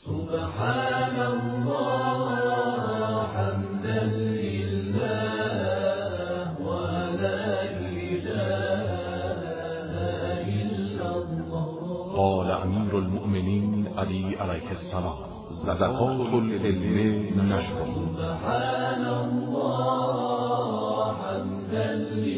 سبحان الله حمدا لله ولا إله إلا الله. قال امیر المؤمنین علی علیه السلام: زکات العلم نشر. سبحان الله حمدا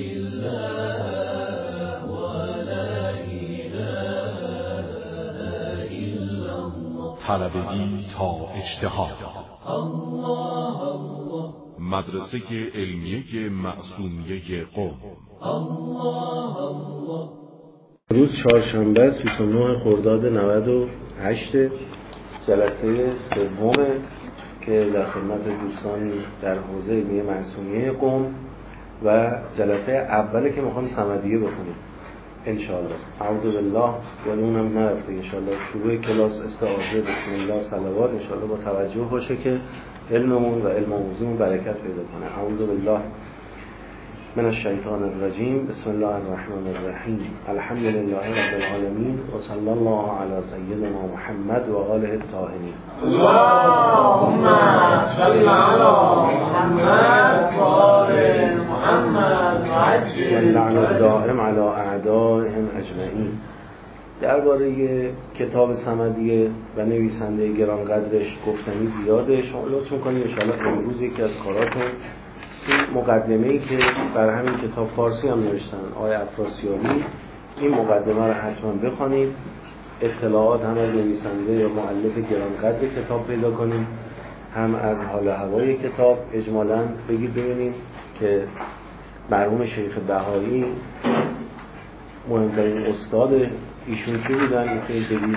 لله ولا إله إلا الله. طلبگی تا اجتهاد. الله الله. مدرسه علمیه معصومیه قم. الله الله. روز چهارشنبه است، 29 خرداد 98، جلسه سومه که در خدمت دوستان در حوزه علمیه معصومیه قم و جلسه اوله که میخوام صمدیه بخونیم انشاءالله. اعوذ بالله، یعنی اونم نرفته انشاءالله. شروع کلاس استعاذه، بسم الله، صلوات انشاءالله با توجه باشه که علممون و علم آموزیمون برکت پیدا کنه. اعوذ بالله من الشیطان الرجیم، بسم الله الرحمن الرحیم، الحمد لله رب العالمین و صلی الله علی سیدنا محمد و آله الطاهرین. اللهم صل علی محمد و آل محمد و عجل واللعن الدائم علی اعدائهم اجمعین. درباره کتاب صمدیه و نویسنده گرانقدرش گفتنی زیاده. شما لطف می‌کنید ان شاءالله امروز یکی از کاراتون این مقدمه‌ای که بر همین کتاب فارسی هم نوشتن آقای افراسیابی، این مقدمه رو حتما بخوانید، اطلاعات هم از نویسنده یا مؤلف گرانقدر کتاب پیدا کنید، هم از حال و هوای کتاب اجمالاً بگید ببینیم که مرحوم شیخ بهایی مهمترین استاد ایشون کی بودن. میتونید بگید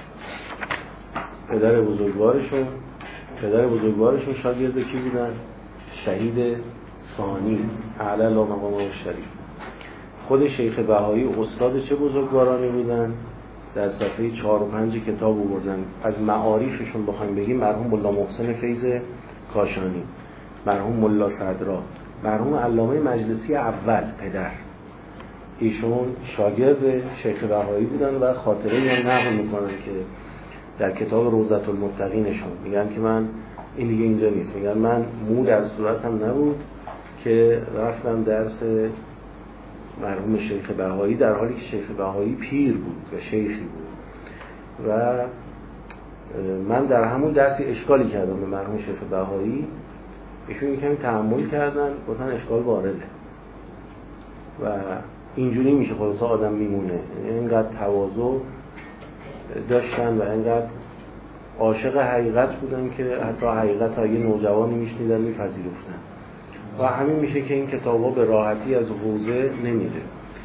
پدر بزرگوارشون شاگرد کی بودن؟ شهید ثانی اعلی الله مقامه الشریف. خود شیخ بهایی استاد چه بزرگوارانی بودن؟ در صفحه 4 و 5 کتاب آوردن. از معارفشون بخوایم بگیم مرحوم ملا محسن فیض کاشانی، مرحوم ملا صدرا، مرحوم علامه مجلسی اول پدر، ایشون شاگرد شیخ بهایی بودن و خاطره هم نقل میکنن که در کتاب روضة المتقینشون میگن که من این دیگه اینجا نیست، میگن من مو در صورتم نبود که رفتم درس مرحوم شیخ بهایی در حالی که شیخ بهایی پیر بود و شیخی بود و من در همون درسی اشکالی کردم به مرحوم شیخ بهایی. ایشون کمی تحمل کردن، گفتن اشکال وارده و اینجوری میشه خلاصه آدم میمونه. اینقدر تواضع داشتن و اینقدر عاشق حقیقت بودن که حتی حقیقت ها یه نوجوانی میشنیدن میپذیرفتن و همین میشه که این کتابا به راحتی از حوزه نمیره.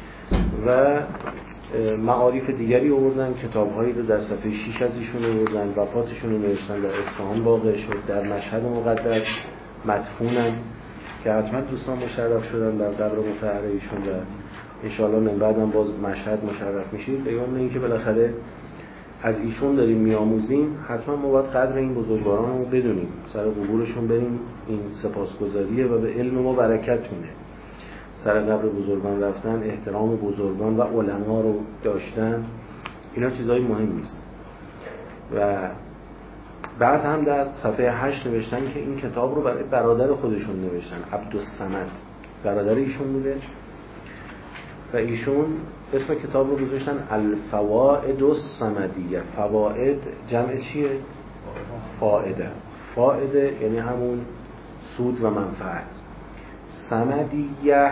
و معارف دیگری آوردن، کتابهایی رو در صفحه 6 از ایشون آوردن، وفاتشون رو نوشتن در اصفهان واقع شد، در مشهد مقدس مدفونن که حتما دوستان مشرف شدن در قبر مطهر ایشون و انشاءالله من بعدم باز مشهد مشرف میشید. بیان اینکه بالاخره از ایشون داریم میآموزیم، حتما ما باید قدر این بزرگواران رو بدونیم، سر قبورشون بریم، این سپاسگزاریه و به علم ما برکت میده. سر قبر بزرگان رفتن، احترام بزرگان و علما رو داشتن، اینا چیزای مهمی است. و بعد هم در صفحه 8 نوشتن که این کتاب رو برای برادر خودشون نوشتن، عبدالصمد برادر ایشون بوده و ایشون اسم کتاب رو گذاشتن الفوائد الصمدیه. فوائد جمع چیه؟ فائده. فائده یعنی همون سود و منفعت. صمدیه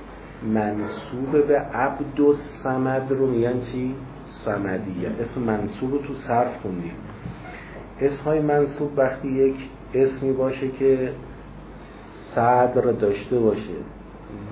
منصوب به عبدالصمد رو میگن چی؟ صمدیه. اسم منصوب رو تو صرف خوندیم. اسمهای منصوب وقتی یک اسمی باشه که صدر داشته باشه و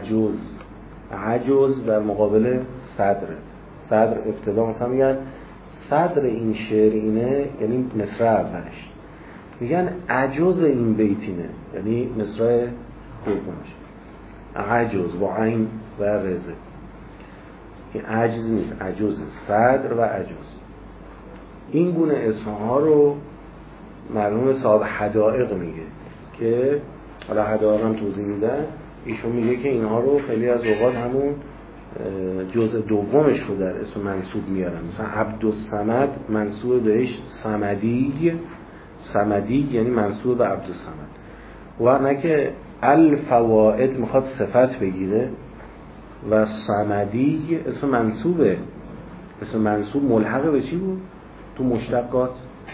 عجز در مقابل صدر ابتدا مثلا میگن صدر این شعر اینه، یعنی مصرع اولش. میگن عجز این بیت اینه، یعنی مصرع دومش. عجز با عین و رزه، این عجز نیست، عجز، صدر و عجز. این گونه اسمها رو مرحوم صاحب حدائق میگه که حالا حدائق هم توضیح میدن. ایشون میگه که اینها رو خیلی از اوقات همون جزء دومش رو در اسم منصوب میارن. مثلا عبدالصمد منصوب بهش صمدی، صمدی یعنی منصوب به عبدالصمد. ورنه که الفوائد میخواد صفت بگیره و صمدی اسم منصوبه. اسم منصوب ملحق به چی بود؟ تو مشتقات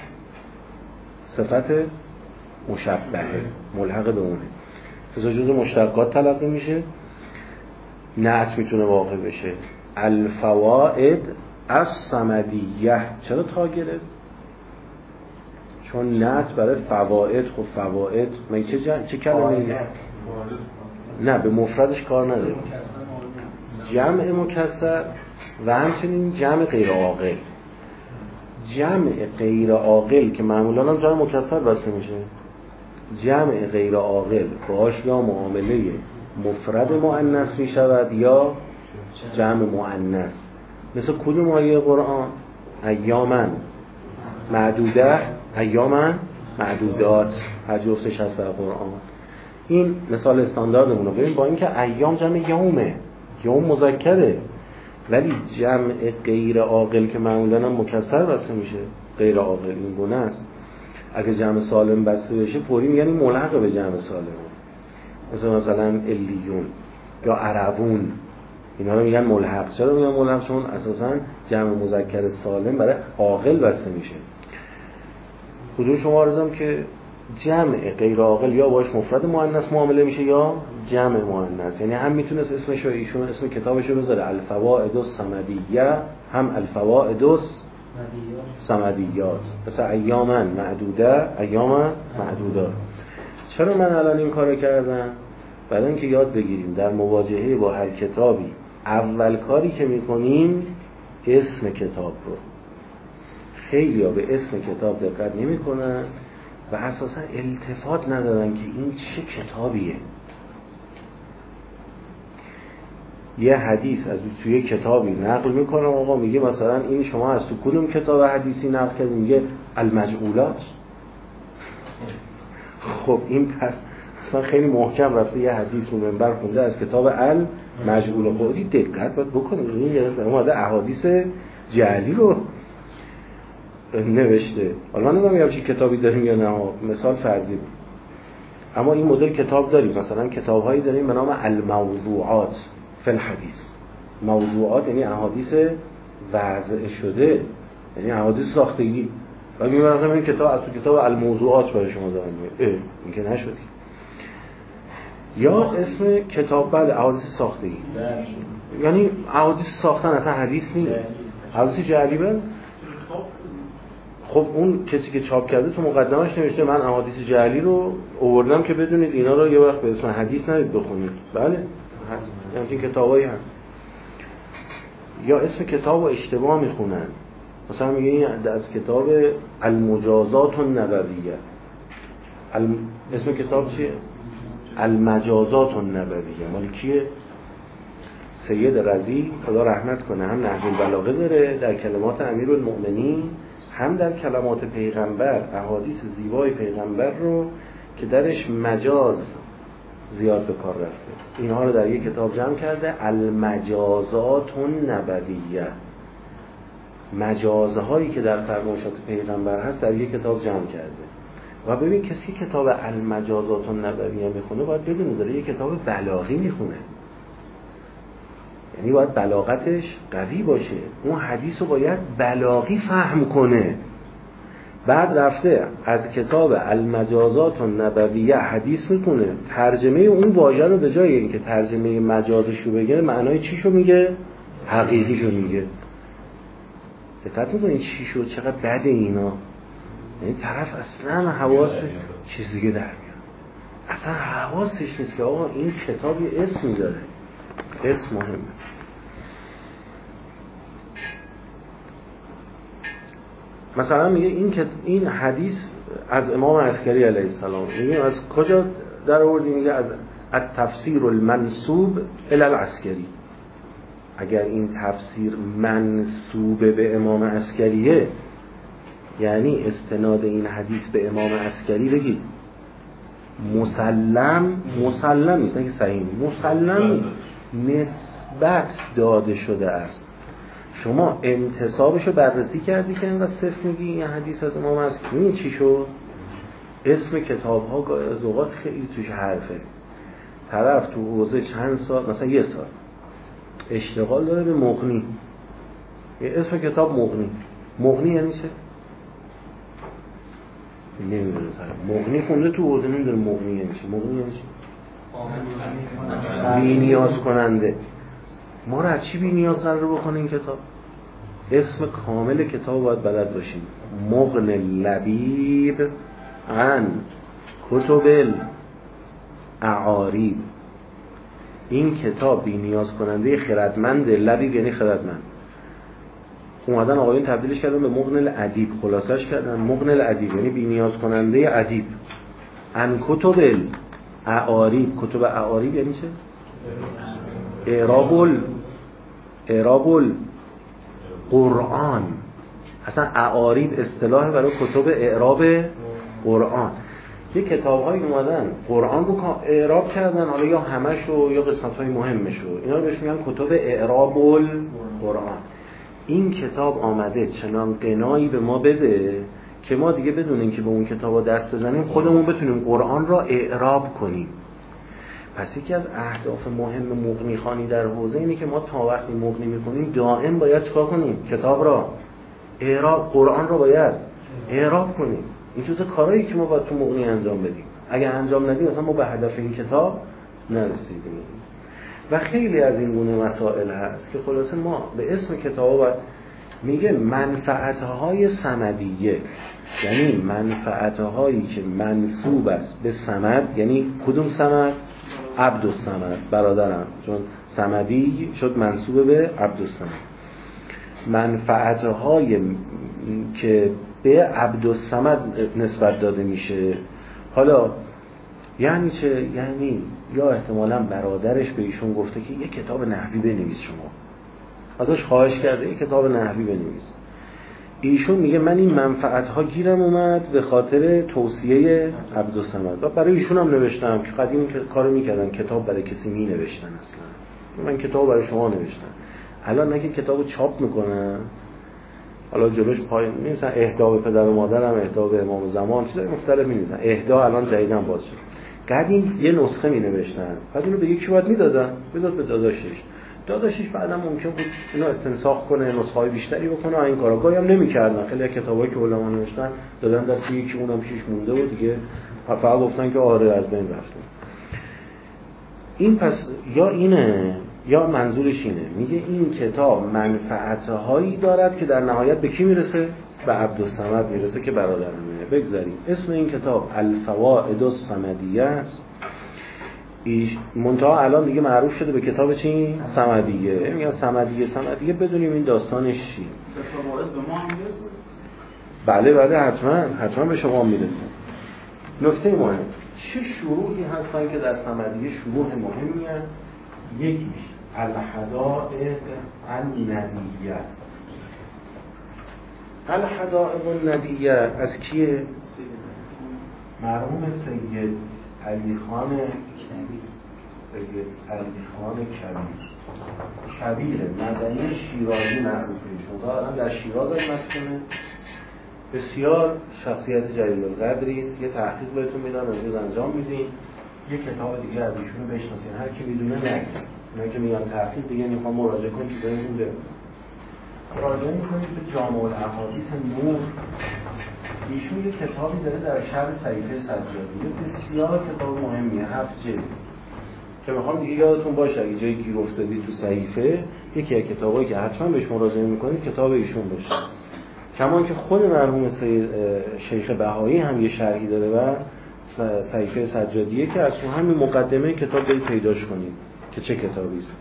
صفت مشبهه، ملحق به اونه. پس جزء مشتقات تلقی میشه، نعت میتونه واقع بشه. الفوائد از صمدیه. چرا تا گرفت؟ چون نعت برای فوائد. خب فوائد من چه کلمه؟ نه به مفردش کار نداره. جمع مکسر و همچنین جمع غیر عاقل. جمع غیر عاقل که معمولا هم جمع مکسر بسته میشه، جمع غیر عاقل باهاش یا معامله مفرد مؤنث می شود یا جمع مؤنث. مثل کدوم آیه قرآن؟ ایامن معدوده، ایامن معدودات، هر جفتش هست در قرآن. این مثال استانداردمونه. ببین با اینکه ایام جمع یومه، یوم مذکره، ولی جمع غیر عاقل که معمولا هم مکسر بسته میشه، غیر عاقل این گونه است. اگه جمع سالم بسته بشه فوری میگن این ملحق به جمع سالم. مثلا الیون یا عربون، اینا رو میگن ملحق. چرا میگن ملحق؟ چون اساسا جمع مذکر سالم برای عاقل بسته میشه. حضور شما عرضم که جمع غیر عاقل یا باش مفرد مؤنث معامله میشه یا جمع مؤنث. یعنی هم میتونست اسمش رو ایشون اسم کتابش رو بذاره الفوائد الصمدیه، هم الفوائد الصمدیات. مثلا ایامن معدوده، ایام معدودات. چرا من الان این کارو کردم؟ برای اینکه یاد بگیریم در مواجهه با هر کتابی اول کاری که میکنیم اسم کتاب رو. خیلی‌ها به اسم کتاب دقت نمی‌کنن و اساسا التفات ندارن که این چه کتابیه. یه حدیث از توی کتابی نقل میکنه، آقا میگه مثلا این شما از تو کدوم کتاب حدیثی نقل کردید؟ میگه المجعولات. خب این پس اصلا خیلی محکم رفته یه حدیث رو منبر خونده از کتاب المجعول. خودی دقت باید بکنید. این اومده احادیث جعلی رو نوشته. حالا من نمیدونم چه کتابی داریم یا نه، مثال فرضی بود. اما این مدل کتاب داریم. مثلا کتاب‌هایی داریم به نام الموضوعات فی الحدیث. موضوعات یعنی احادیث وضع شده، یعنی احادیث ساختگی. و می‌برم این کتاب از تو کتاب الموضوعات برای شما دارم میگم. این که نشد. یا اسم کتاب بعد احادیث ساختگی. یعنی احادیث ساختن اصلا حدیث نیست. حدیث جعلیه. خب اون کسی که چاپ کرده تو مقدمش نوشته من احادیث جعلی رو آوردم که بدونید اینا رو یه وقت به اسم حدیث نرید بخونید. بله هست، همچین کتابایی هست. یا اسم کتاب رو اشتباه میخونن. مثلا میگه این از کتاب المجازات النبویه. اسم کتاب چیه؟ المجازات النبویه. مال کیه؟ سید رضی خدا رحمت کنه. هم نهج البلاغه داره در کلمات امیرالمؤمنین، هم در کلمات پیغمبر احادیث زیبای پیغمبر رو که درش مجاز زیاد به کار رفته، اینها رو در یک کتاب جمع کرده. المجازات النبویه. مجازهایی که در فرمایشات پیغمبر هست در یک کتاب جمع کرده. و ببین کسی کتاب المجازات النبویه میخونه باید بدونه داره یک کتاب بلاغی میخونه، یعنی باید بلاغتش قوی باشه. اون حدیث رو باید بلاغی فهم کنه. بعد رفته از کتاب المجازات النبویه حدیث میکنه، ترجمه اون واژه رو به جای اینکه ترجمه مجازش رو بگه معنای چیشو میگه؟ حقیقیشو میگه. دقت میکنید چی شد؟ چقدر بده اینا. یعنی طرف اصلا حواس چیز دیگه در میاد، اصلا حواسش نیست که آقا این کتاب یه اسمی داره، اسم مهمه. مثلا میگه این حدیث از امام عسکری علیه السلام، میگه از کجا در آوردی؟ میگه از التفسیر المنسوب الی العسکری. اگر این تفسیر منسوب به امام عسکریه، یعنی استناد این حدیث به امام عسکری بگید مسلم نیست، نه که صحیح مسلم نیست، نسبت داده شده است. شما انتسابشو بررسی کردی که اینقدر صفر میگی این حدیث از امام است. این چی شد؟ اسم کتاب ها از اوقات خیلی توش حرفه. طرف تو حوزه چند سال، مثلا 1 سال اشتغال داره به مغنی، اسم کتاب مغنی. مغنی یعنی چه؟ نمیدونه. مغنی خونده تو حوزه نمیدونه مغنی یعنی چه. مغنی یعنی چه؟ بی نیاز کننده. ما را چی بی نیاز قرار بکنه این کتاب؟ اسم کامل کتاب باید بلد باشیم. مغن لبیب عن کتب الاعاریب. این کتاب بی نیاز کننده خردمند. لبیب یعنی خردمند. اومدن آقایون تبدیلش کردن به مغن الادیب، خلاصش کردن مغن الادیب یعنی بی نیاز کننده ادیب. عن کتب الاعاریب. کتب اعاریب یعنی چه؟ اعراب قرآن. اصلا اعاریب اصطلاح برای کتب اعراب قرآن. یه کتاب‌هایی اومدن قرآن رو اعراب کردن، حالا یا همشو یا قسمت‌های مهمشو، اینا رو بهش میگن کتب اعراب قرآن. این کتاب آمده چنان قنایی به ما بده که ما دیگه بدونیم که به اون کتابا دست بزنیم خودمون بتونیم قرآن را اعراب کنیم. پس یکی از اهداف مهم مغنی خوانی در حوزه اینه که ما تا وقتی مغنی میکنیم دائم باید چیکار کنیم؟ کتاب را اعراب، قرآن را باید اعراب کنیم. این جزء کارهایی که ما باید تو مغنی انجام بدیم. اگه انجام ندیم مثلا ما به هدف این کتاب نرسیدیم. و خیلی از این گونه مسائل هست که خلاصه ما به اسم کتاب باید میگه منفعت‌های صمدیه، یعنی منفعت‌هایی که منسوب است به صمد. یعنی کدوم صمد؟ عبدالصمد برادرم، چون صمدی شد منسوب به عبدالصمد. منفعت‌های که به عبدالصمد نسبت داده میشه. حالا یعنی چه؟ یعنی یا احتمالاً برادرش به ایشون گفته که یک کتاب نحوی بنویس، شما ازش خواهش کرده یک کتاب نحوی بنویس. ایشون میگه من این منفعت‌ها گیرم اومد به خاطر توصیه عبدالصمد و برای ایشون هم نوشتم که قدیم کارو میکردن کتاب برای کسی می نوشتن. اصلا من کتاب برای شما نوشتم. الان نه که کتابو چاپ میکنن، حالا جلوش پای می‌نویسن اهدا به پدر و مادرم، اهدا به امام زمان، چیزای مختلف می‌نویسن. اهدا الان جدیداً باز شد. قدیم یه نسخه می‌نوشتن، بعد اینو به یکی باید میدادن، بداد به داداشش بعدم ممکن بود اینو استنساخ کنه، نسخه‌های بیشتری بکنه. این کارا گاهی هم نمی‌کردن. خیلی از کتابایی که علما نوشتن دادن دست یکی، اونم پیش مونده و دیگه فقط گفتن که آره از بین رفته. این پس یا اینه یا منظورش اینه، میگه این کتاب منفعت‌هایی دارد که در نهایت به کی میرسه؟ به عبدالصمد میرسه که برادرمه. بگذاریم اسم این کتاب الفوائد الصمدیه است. منتها الان دیگه معروف شده به کتاب چی؟ صمدیه. میگن صمدیه بدونیم این داستانش چی. فوائد به ما هم بله میرسه؟ حتما به شما میرسه. نکته مهم، چه شروحی هستن که در صمدیه شروح مهمی هست؟ یکیش الحدائق الندیه. الحدائق الندیه از کیه؟ مرحوم سید علی خان کبیر مدنی شیرازی معروفه. شما الان در شیراز مسکونه، بسیار شخصیت جلیل القدری است. یه تحقیق بهتون میدم امروز انجام میدین. یه کتاب دیگه از ایشونو بشناسین، هر کی میدونه نگه. اینا که میگن تحقیق دیگه میخوام مراجعه کنید که بهتون بگم. مراجعه میکنید به جامع الاحادیث نور. ایشون یه کتابی داره در شرح صحیفه سجادی، بسیار کتاب مهمیه، 7 جلد که میخوام دیگه یادتون باشه اگه جایی گیر افتادی تو صحیفه، یکی از کتابایی که حتما بهش مراجعه میکنید کتاب ایشون باشه. کمان که خود مرحوم شیخ بهایی هم یه شرحی داره و صحیفه سجادیه که از تو همین مقدمه کتاب برید پیداش کنید که چه کتابی است.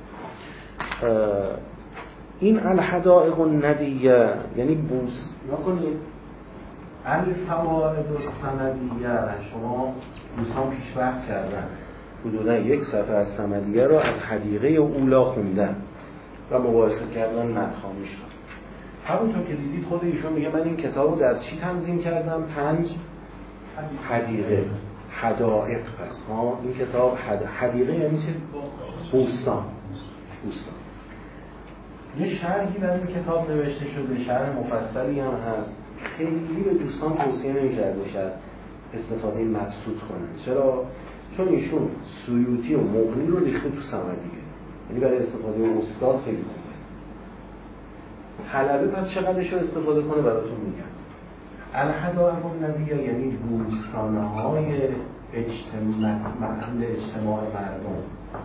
این الحدائق الندیه یعنی بوس نکنید الفوائد الصمدیه. شما دوستان پیش بحث کردن حدودا 1 صفحه از صمدیه رو از حدیقه اولا خوندن و مقایسه کردن مدخانیش رو. همونطور که دیدید خود ایشون میگه من این کتاب رو در چی تنظیم کردم؟ 5 حدیقه، حدائق. پس این کتاب حدیقه یعنی چه؟ دوستان. یه شرحی برای این کتاب نوشته شده، شرح مفصلی هم هست. خیلی به دوستان توصیه نمیشه ازش استفاده مقصود کنن. چرا؟ چون ایشون سیوطی و مغنی رو ریخته تو صمدیه، یعنی برای استفاده استاد خیلی خوبه. طلبه پس چقدرش رو استفاده کنه براتون میگم. الحدائق النبیه یعنی دوستانه‌های محل اجتماع مردم.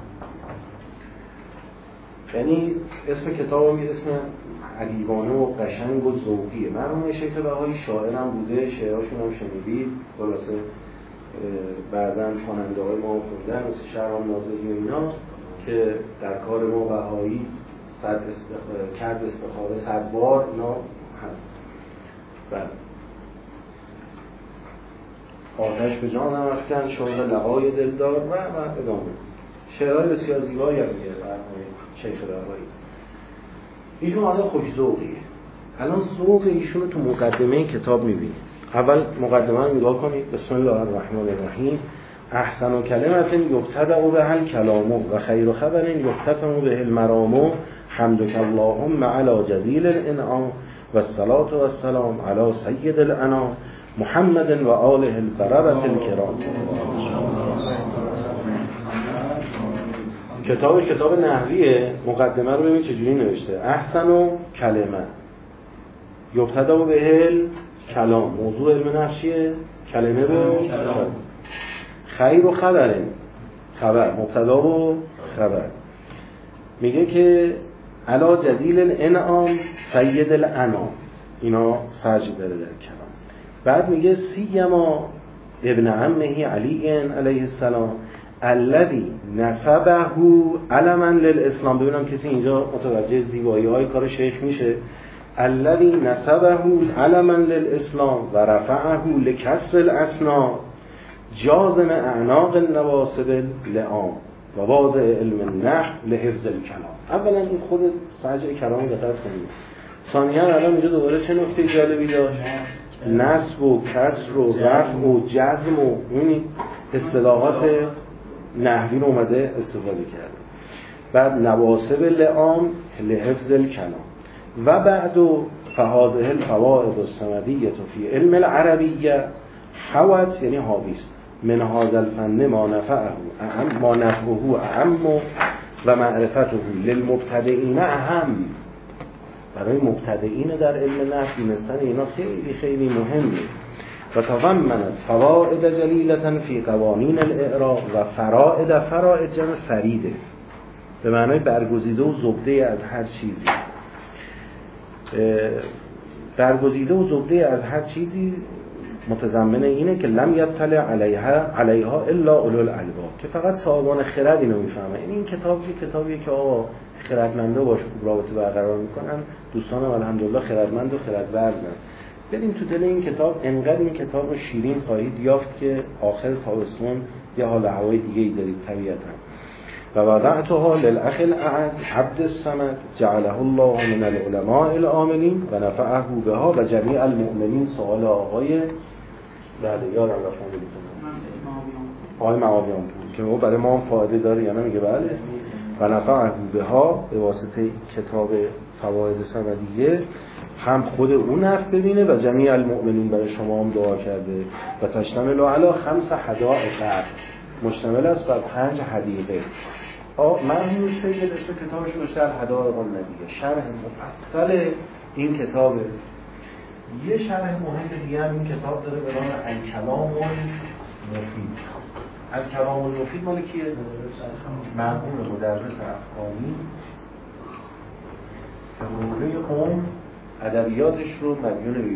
یعنی اسم کتاب هم اسم ادیبانه و قشنگ و ذوقیه. مرحوم شیخ بهایی شاعر هم بوده، شعرهاشون هم شنیدید. خلاصه بعضا خواننده‌های ما خوندن مثل شهرام ناظری و اینا که در کار ما بهایی کرد استخاره 100 بار اینا هست. بله. آتش به جانم افکن شوق لقای دلدار و ادامه. شعرهای بسیار زیبایی هم میگه مرحوم شیخ بهایی. ایشون آدم خوش‌ذوقیه. الان ذوق ایشون رو تو مقدمه کتاب می‌بینید. اول مقدمه رو نگاه کنید. بسم الله الرحمن الرحیم. احسن کلمت یبتدأ بها الکلام و خیر خبر یختتم به المرام حمدک اللهم علی جزیل الانعام و الصلاة و السلام علی سید الانام محمد و آله البررة الکرام. کتاب نحویه. مقدمه رو ببین چجوری نوشته. احسن کلمه یبتدأ به الکلام. موضوع علم نحویه کلمه به کلام. خیر و خبر مبتدا و خبر. میگه که علا جزیل الانعام سید الانام، اینا سجد داره در کلام. بعد میگه سیما ابن عمه علی علیه السلام الذی نسبه علما للاسلام. ببینم کسی اینجا متوجه زیبایی های کار شیخ میشه. الذی نسبه علما للاسلام و رفعه لکسر الاسناد جازم اعناق النواسب لعام و واضع علم النحو لحفظ الکلام. اولا این خود سجع کلام دقت کنید. ثانیاً الان اینجا دوباره چه نکته جالبی داشت؟ نصب و کسر و رفع و جزم و این اصطلاحات نحوی رو اومده استفاده کرده. بعد نواسب لعام لحفظ الکلام و بعد فهذه الفوائد الصمدیه فی علم العربیه حوت یعنی حاویست من هذا الفن ما نفعه اعم و معرفته للمبتدئین اهم. برای مبتدئین در علم نحو دونستن اینا خیلی خیلی مهمه. و تضمنت فوائد جلیلة فی قوانین الاعراب و فرائد جمع فریده به معنای برگزیده و زبده از هر چیزی. برگزیده و زبده از هر چیزی متضمن اینه که لم یطلع علیها الا اولو الالباب، که فقط صاحبان خرد اینو میفهمه. این کتابیه که آقا خردمنده باش رابطه برقرار میکنن. دوستانم الحمدلله خردمند و خردورزن. بریم تو دل این کتاب. انقدر این کتاب رو شیرین خواهید یافت که آخر تابستون یه حال هوای دیگه ای دارید طبیعتا. و وضعتها للاخ الاعز عبد الصمد جعله الله من العلماء العاملین و نفعه بها و جمیع المؤمنین. سوال آقای بله یادم رفت آقای معاویان بود که برای ما هم فایده داره یا نه؟ میگه بله. و نفعه بها به واسطه کتاب فواید صمدیه هم خود اون نفع ببینه و جمیع المؤمنین برای شما هم دعا کرده. و تشتمل علی 5 حدائق مشتمل است بر 5 حدیقه. مرحوم سید اسم کتابش رو داشته الحدائق النبیه. شرح مفصل این کتابه. یه شرح مهم دیگه هم این کتاب داره به نام الکلام المفید. الکلام المفید مال کیه؟ مرحوم مدرس افغانی که حوزه قم ادبیاتش رو مدیون به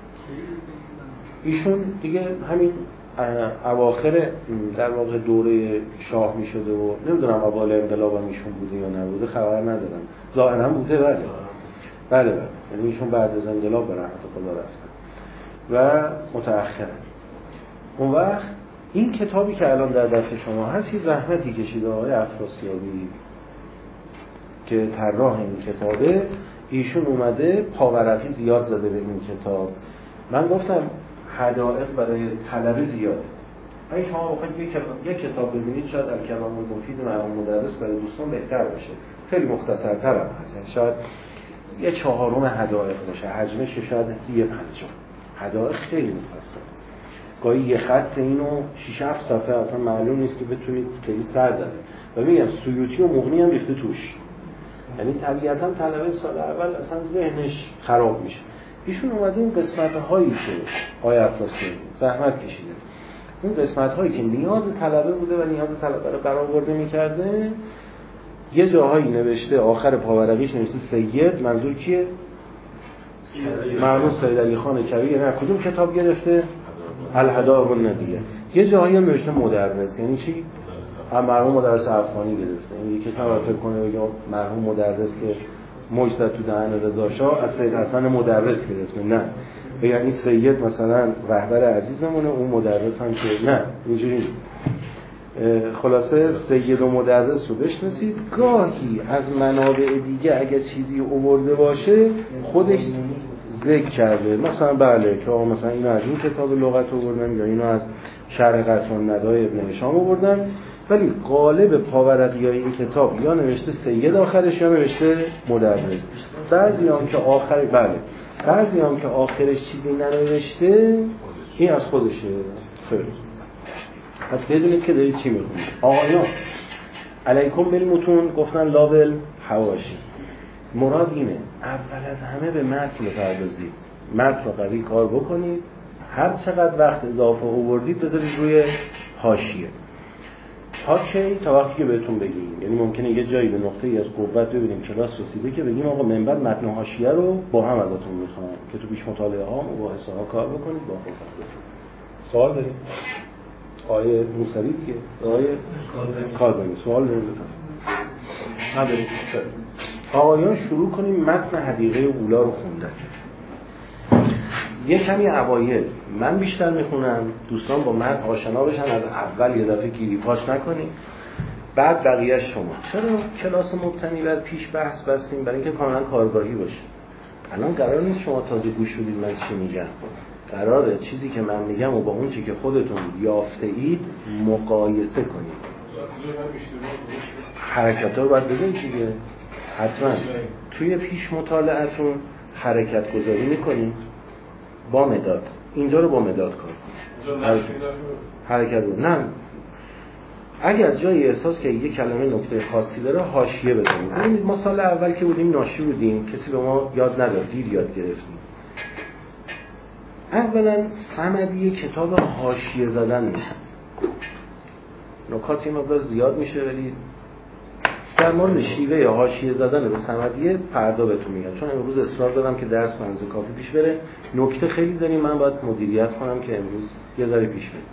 ایشون دیگه همین اواخر در واقع دوره شاه می شده و نمیدونم اول انقلاب هم ایشون بوده یا نبوده خبر ندارم. ظاهرا بوده. بله یعنی ایشون بعد از انقلاب به رحمت خدا رفتن و متأخرن. اون وقت این کتابی که الان در دست شما هست یه زحمتی کشیده آقای افراسیابی که طراح این کتابه. ایشون اومده پاورقی زیاد زده به این کتاب. من گفتم حدائق برای طلبه زیاده. اگه شما بخواید یک کتاب ببینید شاید الکلام المفید مرحوم مدرس برای دوستان بهتر باشه، خیلی مختصرتر هم هست، شاید یه چهارم حدائق باشه، حجمش شاید یه پنجم. حدائق خیلی مفصل، گاهی یه خط اینو 6-7 صفحه اصلا معلوم نیست که بتونید خیلی سر داره. و میگم سیوطی و مغنی هم ریخته توش، یعنی طبیعتا طلبه سال اول اصلا ذهنش خراب میشه. ایشون اومده این قسمت‌هایی که آیه افراسیان زحمت کشیده، اون قسمت‌هایی که نیاز طلبه بوده و نیاز طلبه رو برآورده می‌کرده، یه جاهایی نوشته آخر پاورقیش نوشته سید، منظور کیه؟ مرحوم سید علی خان کبیر. نه کدوم کتاب گرفته؟ الهدایق الندیه. یه جاهایی هم نوشته مدرس، یعنی چی؟ مرحوم مدرس افغانی گرفته. این یکی اصلا فکر کنه بگه مرحوم مدرس که موج زد تو دهن رضا شاه از سید حسن مدرس گرفته، نه یعنی سید مثلا رهبر عزیزمونه، اون مدرس هم که نه، اینجوری. خلاصه سید و مدرس رو بشناسید. گاهی از منابع دیگه اگه چیزی آورده باشه خودش ذکر کرده، مثلا بله که مثلا اینو از این کتاب لغت آوردن یا اینو از شرح قطع الندای ابن هشام آوردن، ولی غالب پاورقیای این کتاب یا نوشته سید آخرش یا نوشته مدرس. بعضی هم که آخرش چیزی ننوشته، این از خودشه. خیلی پس بدونید که دارید چی میخونید. آقایان علیکم بالمتون گفتن لا بالحواشی. مراد اینه اول از همه به متن بپردازید، متن رو قوی کار بکنید، هر چقدر وقت اضافه آوردید بذارید روی حاشیه. تا کی؟ تا وقتی که بهتون بگیم. یعنی ممکنه یه جایی به نقطه‌ای از قوت ببینیم کلاس رسیده که بگیم آقا منبر متن و حاشیه رو با هم ازتون میخوام که تو پیش مطالعه ها و مباحثه ها کار بکنید با خودتون. سوال دارید؟ آیه موسوی دیگه، آیه کاظمی. سوال دارید؟ ندارید. آقایان شروع کنیم متن حدیقه اولا رو خوندن. یه کمی اوایل من بیشتر میخونم، دوستان با متن آشنا بشن، از اول یه دفعه گیری پاش نکنیم، بعد بقیه شما. چرا کلاس مبتنی بر پیش بحث بستیم؟ برای اینکه کاملا کارگاهی باشه. الان قرار نیست شما تازه گوش بدید من چی میگم، قراره چیزی که من میگم و با اون چیزی که خودتون یافته اید مقایسه کنید. حرکت‌ها رو باید بزنید دیگه، حتما توی پیش مطالعه‌تون حرکت گذاری میکنید با مداد. اینجا رو با مداد کار کنید. حرکت رو نه، اگر جایی احساس که یه کلمه نکته خاصی داره حاشیه بزنید. ببینید ما سال اول که بودیم ناشی بودیم، کسی به ما یاد نداد، دیر یاد گرفتیم. اولا صمدی کتاب حاشیه زدن نیست، نکات این مقدار زیاد میشه، ولی در مورد شیوه حاشیه زدن به صمدیه فردا بهتون میگم، چون امروز اصرار دارم که درس منظور کافی پیش بره. نکته خیلی داریم، من باید مدیریت کنم که امروز یه ذره پیش بره.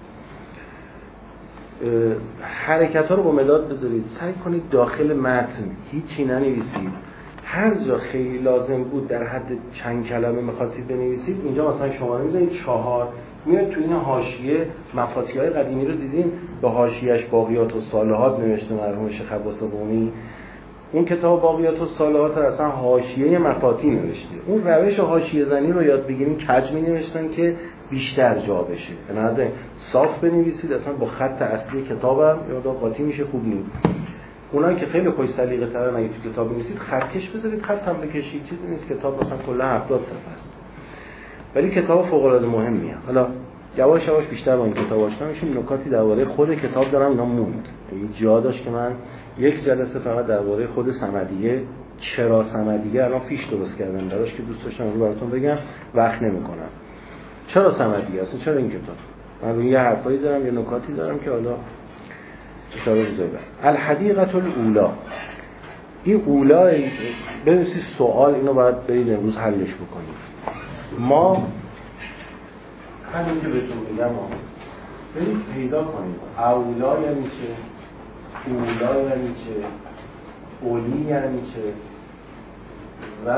حرکت ها رو با مداد بذارید، سعی کنید داخل متن هیچی ننویسید. هر جا خیلی لازم بود در حد چند کلمه می‌خواستید بنویسید، اینجا مثلا شماره می‌ذارید 4، میاد تو این حاشیه مفاتیح‌های قدیمی رو دیدین، به حاشیه‌اش باقیات و صالحات نوشته مرحوم شیخ عباس قمی. اون کتاب باقیات و صالحات اصلا حاشیه مفاتیح نوشته. اون روش حاشیه زنی رو یاد بگیرین، کج می‌نوشتن که بیشتر جا بشه. بنابراین صاف بنویسید، اصلا با خط اصلی کتابم یا قاطی میشه، خوب نیست. اونایی که خیلی خوش سلیقه ترن اگه تو کتاب می‌نویسید خطکش بذارید، خط هم بکشید، چیزی نیست. کتاب مثلا کلا 70 صفحه است، ولی کتاب فوق‌العاده مهمیه. حالا یواش یواش بیشتر با این کتاب آشنا میشیم. نکاتی درباره خود کتاب دارم، اینا موند. این جا داشت که من یک جلسه فقط درباره خود صمدیه، چرا صمدیه الان پیش درست کردم براش که دوست داشتم رو براتون بگم، وقت نمی‌کنم. چرا صمدیه اصلا، چرا این کتاب؟ من روی یه حرفایی دارم، یه نکاتی دارم که حالا اشاره بزنید. الحدیقه الاولا، این اولا بنویسید سوال، اینو باید برید امروز حلش بکنید. ما همین که بهتون میگم برید پیدا کنید اولا یعنی چه، اولا یعنی چه، اولی یعنی چه، و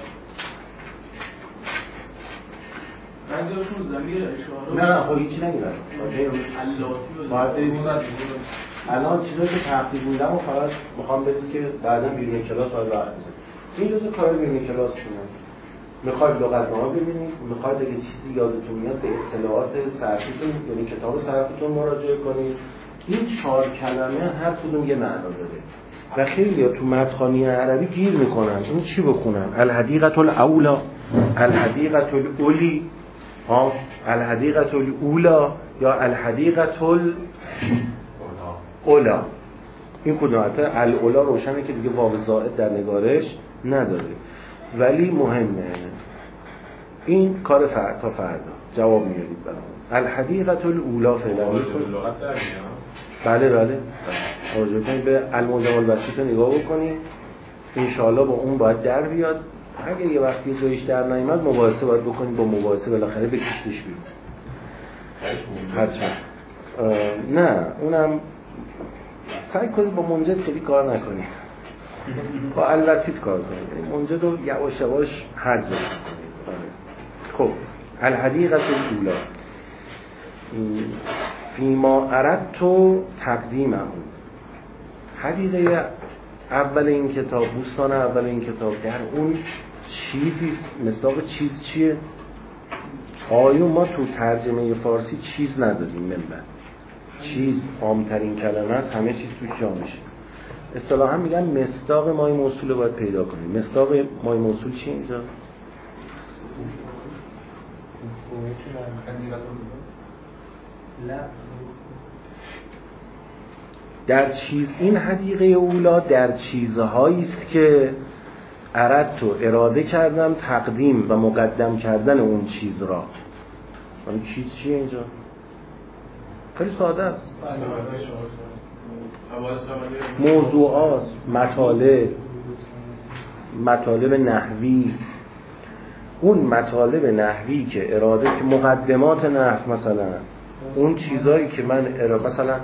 بعضیاشون ضمیر اشاره نه خب هیچی نگیرن الان چیزایی که تحقیق میدم و فقط میخوام بدید که بعدا بیرون کلاس باید وقت بزنید. این جزء کار بیرون کلاس کنم. میخواید لغتنامه ببینید، میخواید اگه چیزی یادتون میاد به اطلاعات صرفیتون یعنی کتاب صرفتون مراجعه کنید. این 4 کلمه هر کدوم یه معنا داره و خیلی تو مدخانی عربی گیر میکنن این چی بخونن؟ الحدیقة الاولا، الحدیقة الاولی، الحدیقة الاولا یا الحدیقة الاولا. این کدومته الاولا روشنه که دیگه واو زائد در نگارش نداره ولی مهمه. این کار تا فردا جواب میارید برام. الحدیقة الاولا فعلا بله توجه کنید به الموجم البسیط نگاه بکنید، انشاءالله با اون باید در بیاد. اگه یه وقتی جایش در نیامد مباحثه باید بکنید، با مباحثه بالاخره بکشیدش بیرون. هرچند نه اونم سعی کنید با منجد خیلی کار نکنید، با البسیط کار کنید، منجد رو یواش یواش حذف کنید. خب الحدیقة الاولا فیما اردت تقدیمه. حدیقه اول این کتاب، بوستان اول این کتاب در اون چیزی مصداق چیز چیه؟ آیا ما تو ترجمه فارسی چیز نداریم؟ منبع چیز عامترین کلمه است، همه چیز توش جا میشه. اصطلاحا میگن مصداق مای موصول رو باید پیدا کنیم. مصداق مای موصول چیه اینجا؟ در چیز، این حدیقه اولا در چیزهایی است که اردت و اراده کردم تقدیم و مقدم کردن اون چیز را. اون چیز چیه اینجا؟ خیلی ساده است. موضوعات، مطالب نحوی، اون مطالب نحوی که اراده که مقدمات نحو مثلا اون چیزایی که من مثلا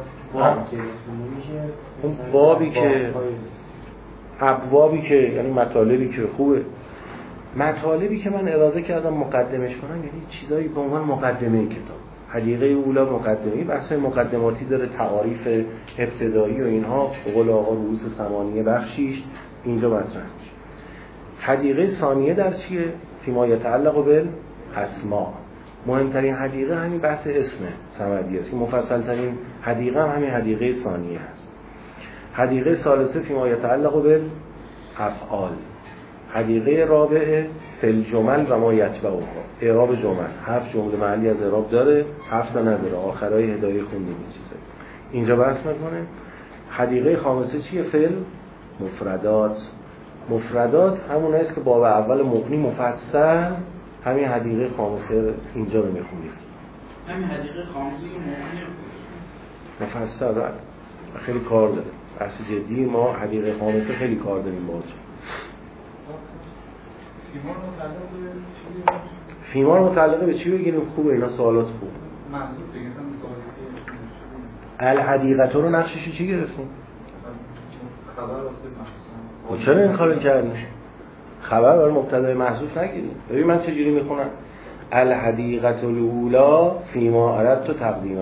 اون بابی که ابوابی که یعنی مطالبی که خوبه، مطالبی که من اراده کردم مقدمش کنم، یعنی چیزایی به عنوان مقدمه کتاب. حدیقه اولا مقدمه، بحث مقدماتی داره، تعاریف ابتدایی و اینها، به قول آقا رؤوس ثمانیه بخشیش اینجا مطرح میشه. حدیقه ثانیه در چیه؟ فیما یتعلق بالاسماء. مهمترین حدیقه همین بحث اسم صمدی است که مفصل ترین حدیقه هم همین حدیقه ثانیه هست. حدیقه ثالثه فیما یتعلق بالافعال. حدیقه رابعه فی الجمل و ما یتبعها. اعراب جمل، 7 جمله محلی از اعراب داره، 7 تا نداره، آخرای هدایه خوندیم این چیزا اینجا بحث میکنه. حدیقه خامسه چیه؟ فی مفردات. مفردات همون است که باب اول مغنی مفصل، همین حدیقه خامسه اینجا رو میخونید. همین حدیقه خامسه مغنی مفصل خیلی کار داره. بحث جدی ما حدیقه خامسه خیلی کار داریم باهاش. فیمار متعلقه به چی بگیریم؟ خوبه اینا سوالات خوب. محذوف بگیریم الحدیقه رو نقشش چی گرفتیم؟ خبر واسه چرا این کارو کردیم؟ خبر برای مبتدای محذوف نگیریم. ببین من چجوری میخونم؟ الحدیقه الاولا فیما اردت تقدیمه.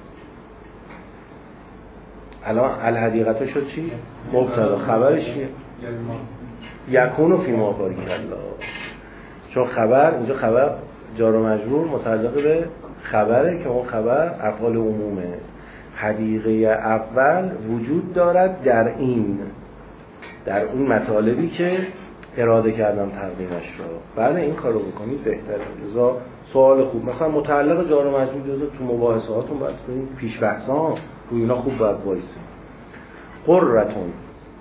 الان الحدیقه شد چی؟ مبتدا. خبرش چیه؟ یکون و فیما باریک الله. چون خبر اینجا خبر جار و مجرور متعلق به خبره که اون خبر افعال عمومه. حدیقه اول وجود دارد در این مطالبی که اراده کردم تقدیمش رو. بله این کارو بکنید بهتره. لذا سوال خوب مثلا متعلق جار و مجرور جزء تو مباحثاتون باید کنید، پیش بحثا تو اینا خوب باید وایسید. قرتون،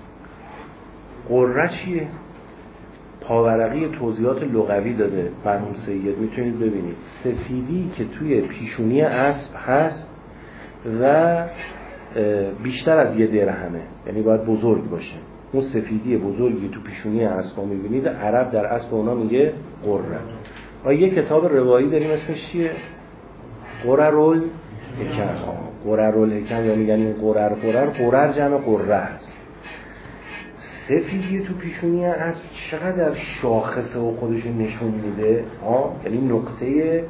قره چیه؟ پاورقی توضیحات لغوی داده مرحوم سید، میتونید ببینید. سفیدی که توی پیشونی اسب هست و بیشتر از 1 درهمه، یعنی باید بزرگ باشه. اون سفیدی بزرگی تو پیشونی اسب میبینید، عرب در اسب اونا میگه قره. و یه کتاب روایی داریم اسمش چیه؟ قررالحکم. قررالحکم یا میگن قرر جمع قره است. سفیدی تو پیشونی اسب چقدر شاخصه و خودشون نشون میده، یعنی نقطه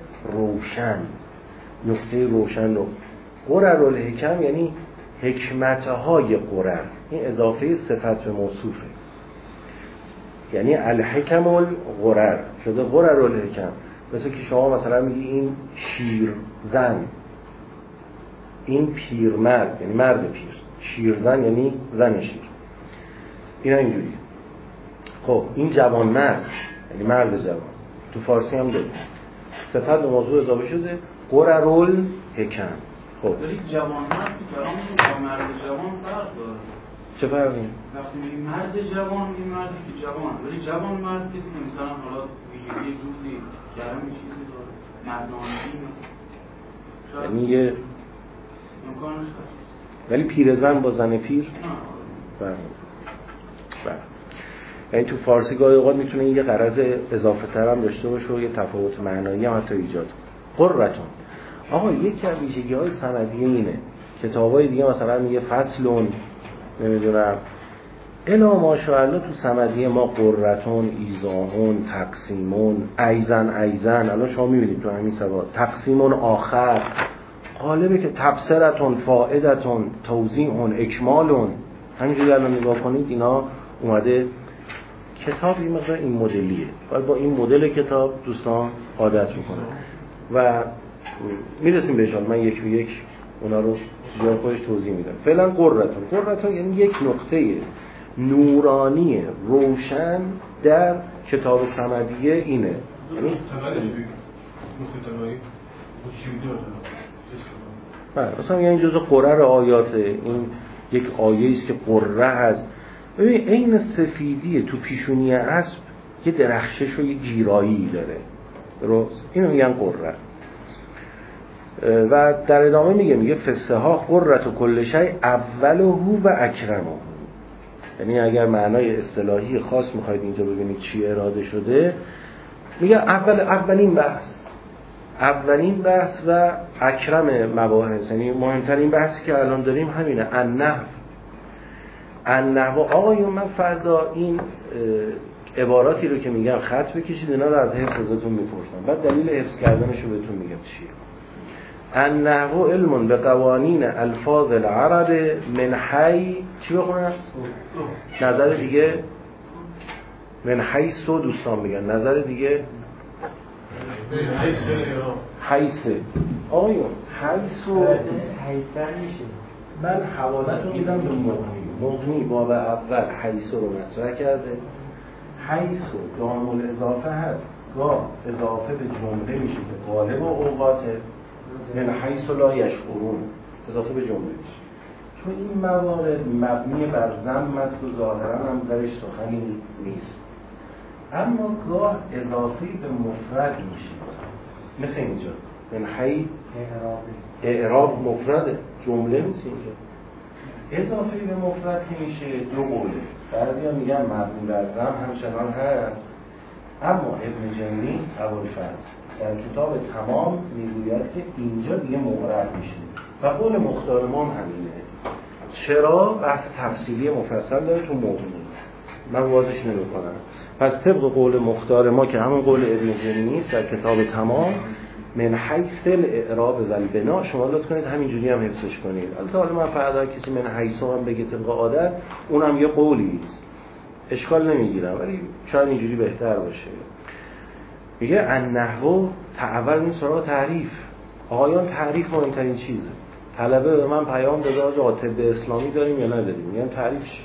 روشن رو. قررالحکم یعنی حکمتهای قرر، این اضافه صفت به موصوفه. یعنی الحکم الغرر شده غرر الحکم. مثل که شما مثلا میگی این شیرزن، این پیرمرد یعنی مرد پیر، شیرزن یعنی زن شیر، اینا اینجوری. خب این جوانمرد یعنی مرد جوان، تو فارسی هم داریم صفت به موضوع اضافه شده غررالحکم. خب ولی جوانمرد که کلامشون با مرد جوان فرق داره. چه فرقی؟ وقتی میگی مرد جوان، این مردی که جوان، ولی جوان مرد کسی که مثلا حالا ویژگی جوزی گرمی چیزی داره، مردانگی مثلا، یعنی یه امکانش هست. ولی پیرزن با زن پیر بله. یعنی تو فارسی گاهی اوقات میتونه یه غرض اضافه تر هم داشته باشه و یه تفاوت معنایی هم حتی ایجاد کنه. قرتون آقا یکی از ویژگی‌های صمدیه اینه، کتابای دیگه مثلا میگه فصلون، نمیدونم الا ماشاءالله تو صمدیه ما قرتون، ایزاهون، تقسیمون، ایزن، الان شما میبینید تو همین سواد تقسیمون آخر غالبه که تبصرتون، فائدتون، توضیحون، اکمالون، همینجوری الان نگاه کنید اینا اومده. کتاب این مقدار این مدلیه، باید با این مدل کتاب دوستان عادت میکنن و میرسیم به اشاره. من یک به یک اونا رو جای خودش توضیح میدم. فعلا قرتون یعنی یک نقطه نورانی روشن در کتاب صمدیه اینه. یعنی مثلا یعنی جزء قرر آیاته، این یک آیه است که قره هست. ببین عین سفیدیه تو پیشونی اسب یه درخشش و یه گیرایی داره، درست؟ اینو میگن قره. و در ادامه میگه فسه ها قررت و کل شی اوله و اکرمه. یعنی اگر معنای اصطلاحی خاص میخواید اینجا ببینید چی اراده شده، میگه اولین بحث و اکرم مباحث، یعنی مهمترین بحثی که الان داریم همینه، النحو. آقایون من فردا این عباراتی رو که میگم خط بکشید، اینا رو از حفظ ازتون میپرسم، بعد دلیل حفظ کردنش رو بهتون میگم چیه. النحو علم به قوانین الفاظ العرب من حی چی بخونم؟ نظر دیگه من حیث و دوستان میگن نظر دیگه حیث. آقایون حیث و من حوالتون میدم به مغنی باب اول حیث رو مطرح کرده. حیث و دام الاضافه هست، گاه اضافه به جمله میشه که غالب و اوقاته، من حیث لا یشعرون اضافه به جمله میشه. چون این موارد مبنی بر ضم است و ظاهرا هم درش سخنی نیست، اما گاه اضافه به مفرد میشه، مثل اینجا من حیث اعراب مفرده، جمله نیست اینجا. اضافه به مفرد که میشه دو قوله، بعضیا میگن مبنی بر ضم همچنان هست، اما ابن جنی ابوالفضل در کتاب تمام میگوید که اینجا دیگه مغرب میشه و قول مختار ما هم همینه. چرا؟ بحث تفصیلی مفصل داره تو موضوع، من واضحش نمی‌کنم. پس طبق قول مختار ما که همون قول ابن جنی نیست در کتاب تمام، من حیث الاعراب و البنا، شما لطف کنید همینجوری هم حفظش کنید. البته حالا من فردا کسی من حیث هم بگه طبق عادت، اونم یه قولی است، اشکال نمیگیرم، ولی شاید اینجوری بهتر باشه. میگه النحو اول این سراغ تعریف. آقایان تعریف مهمترین چیزه. طلبه به من پیام داده آقا طب اسلامی داریم یا نداریم؟ میگم تعریف چی؟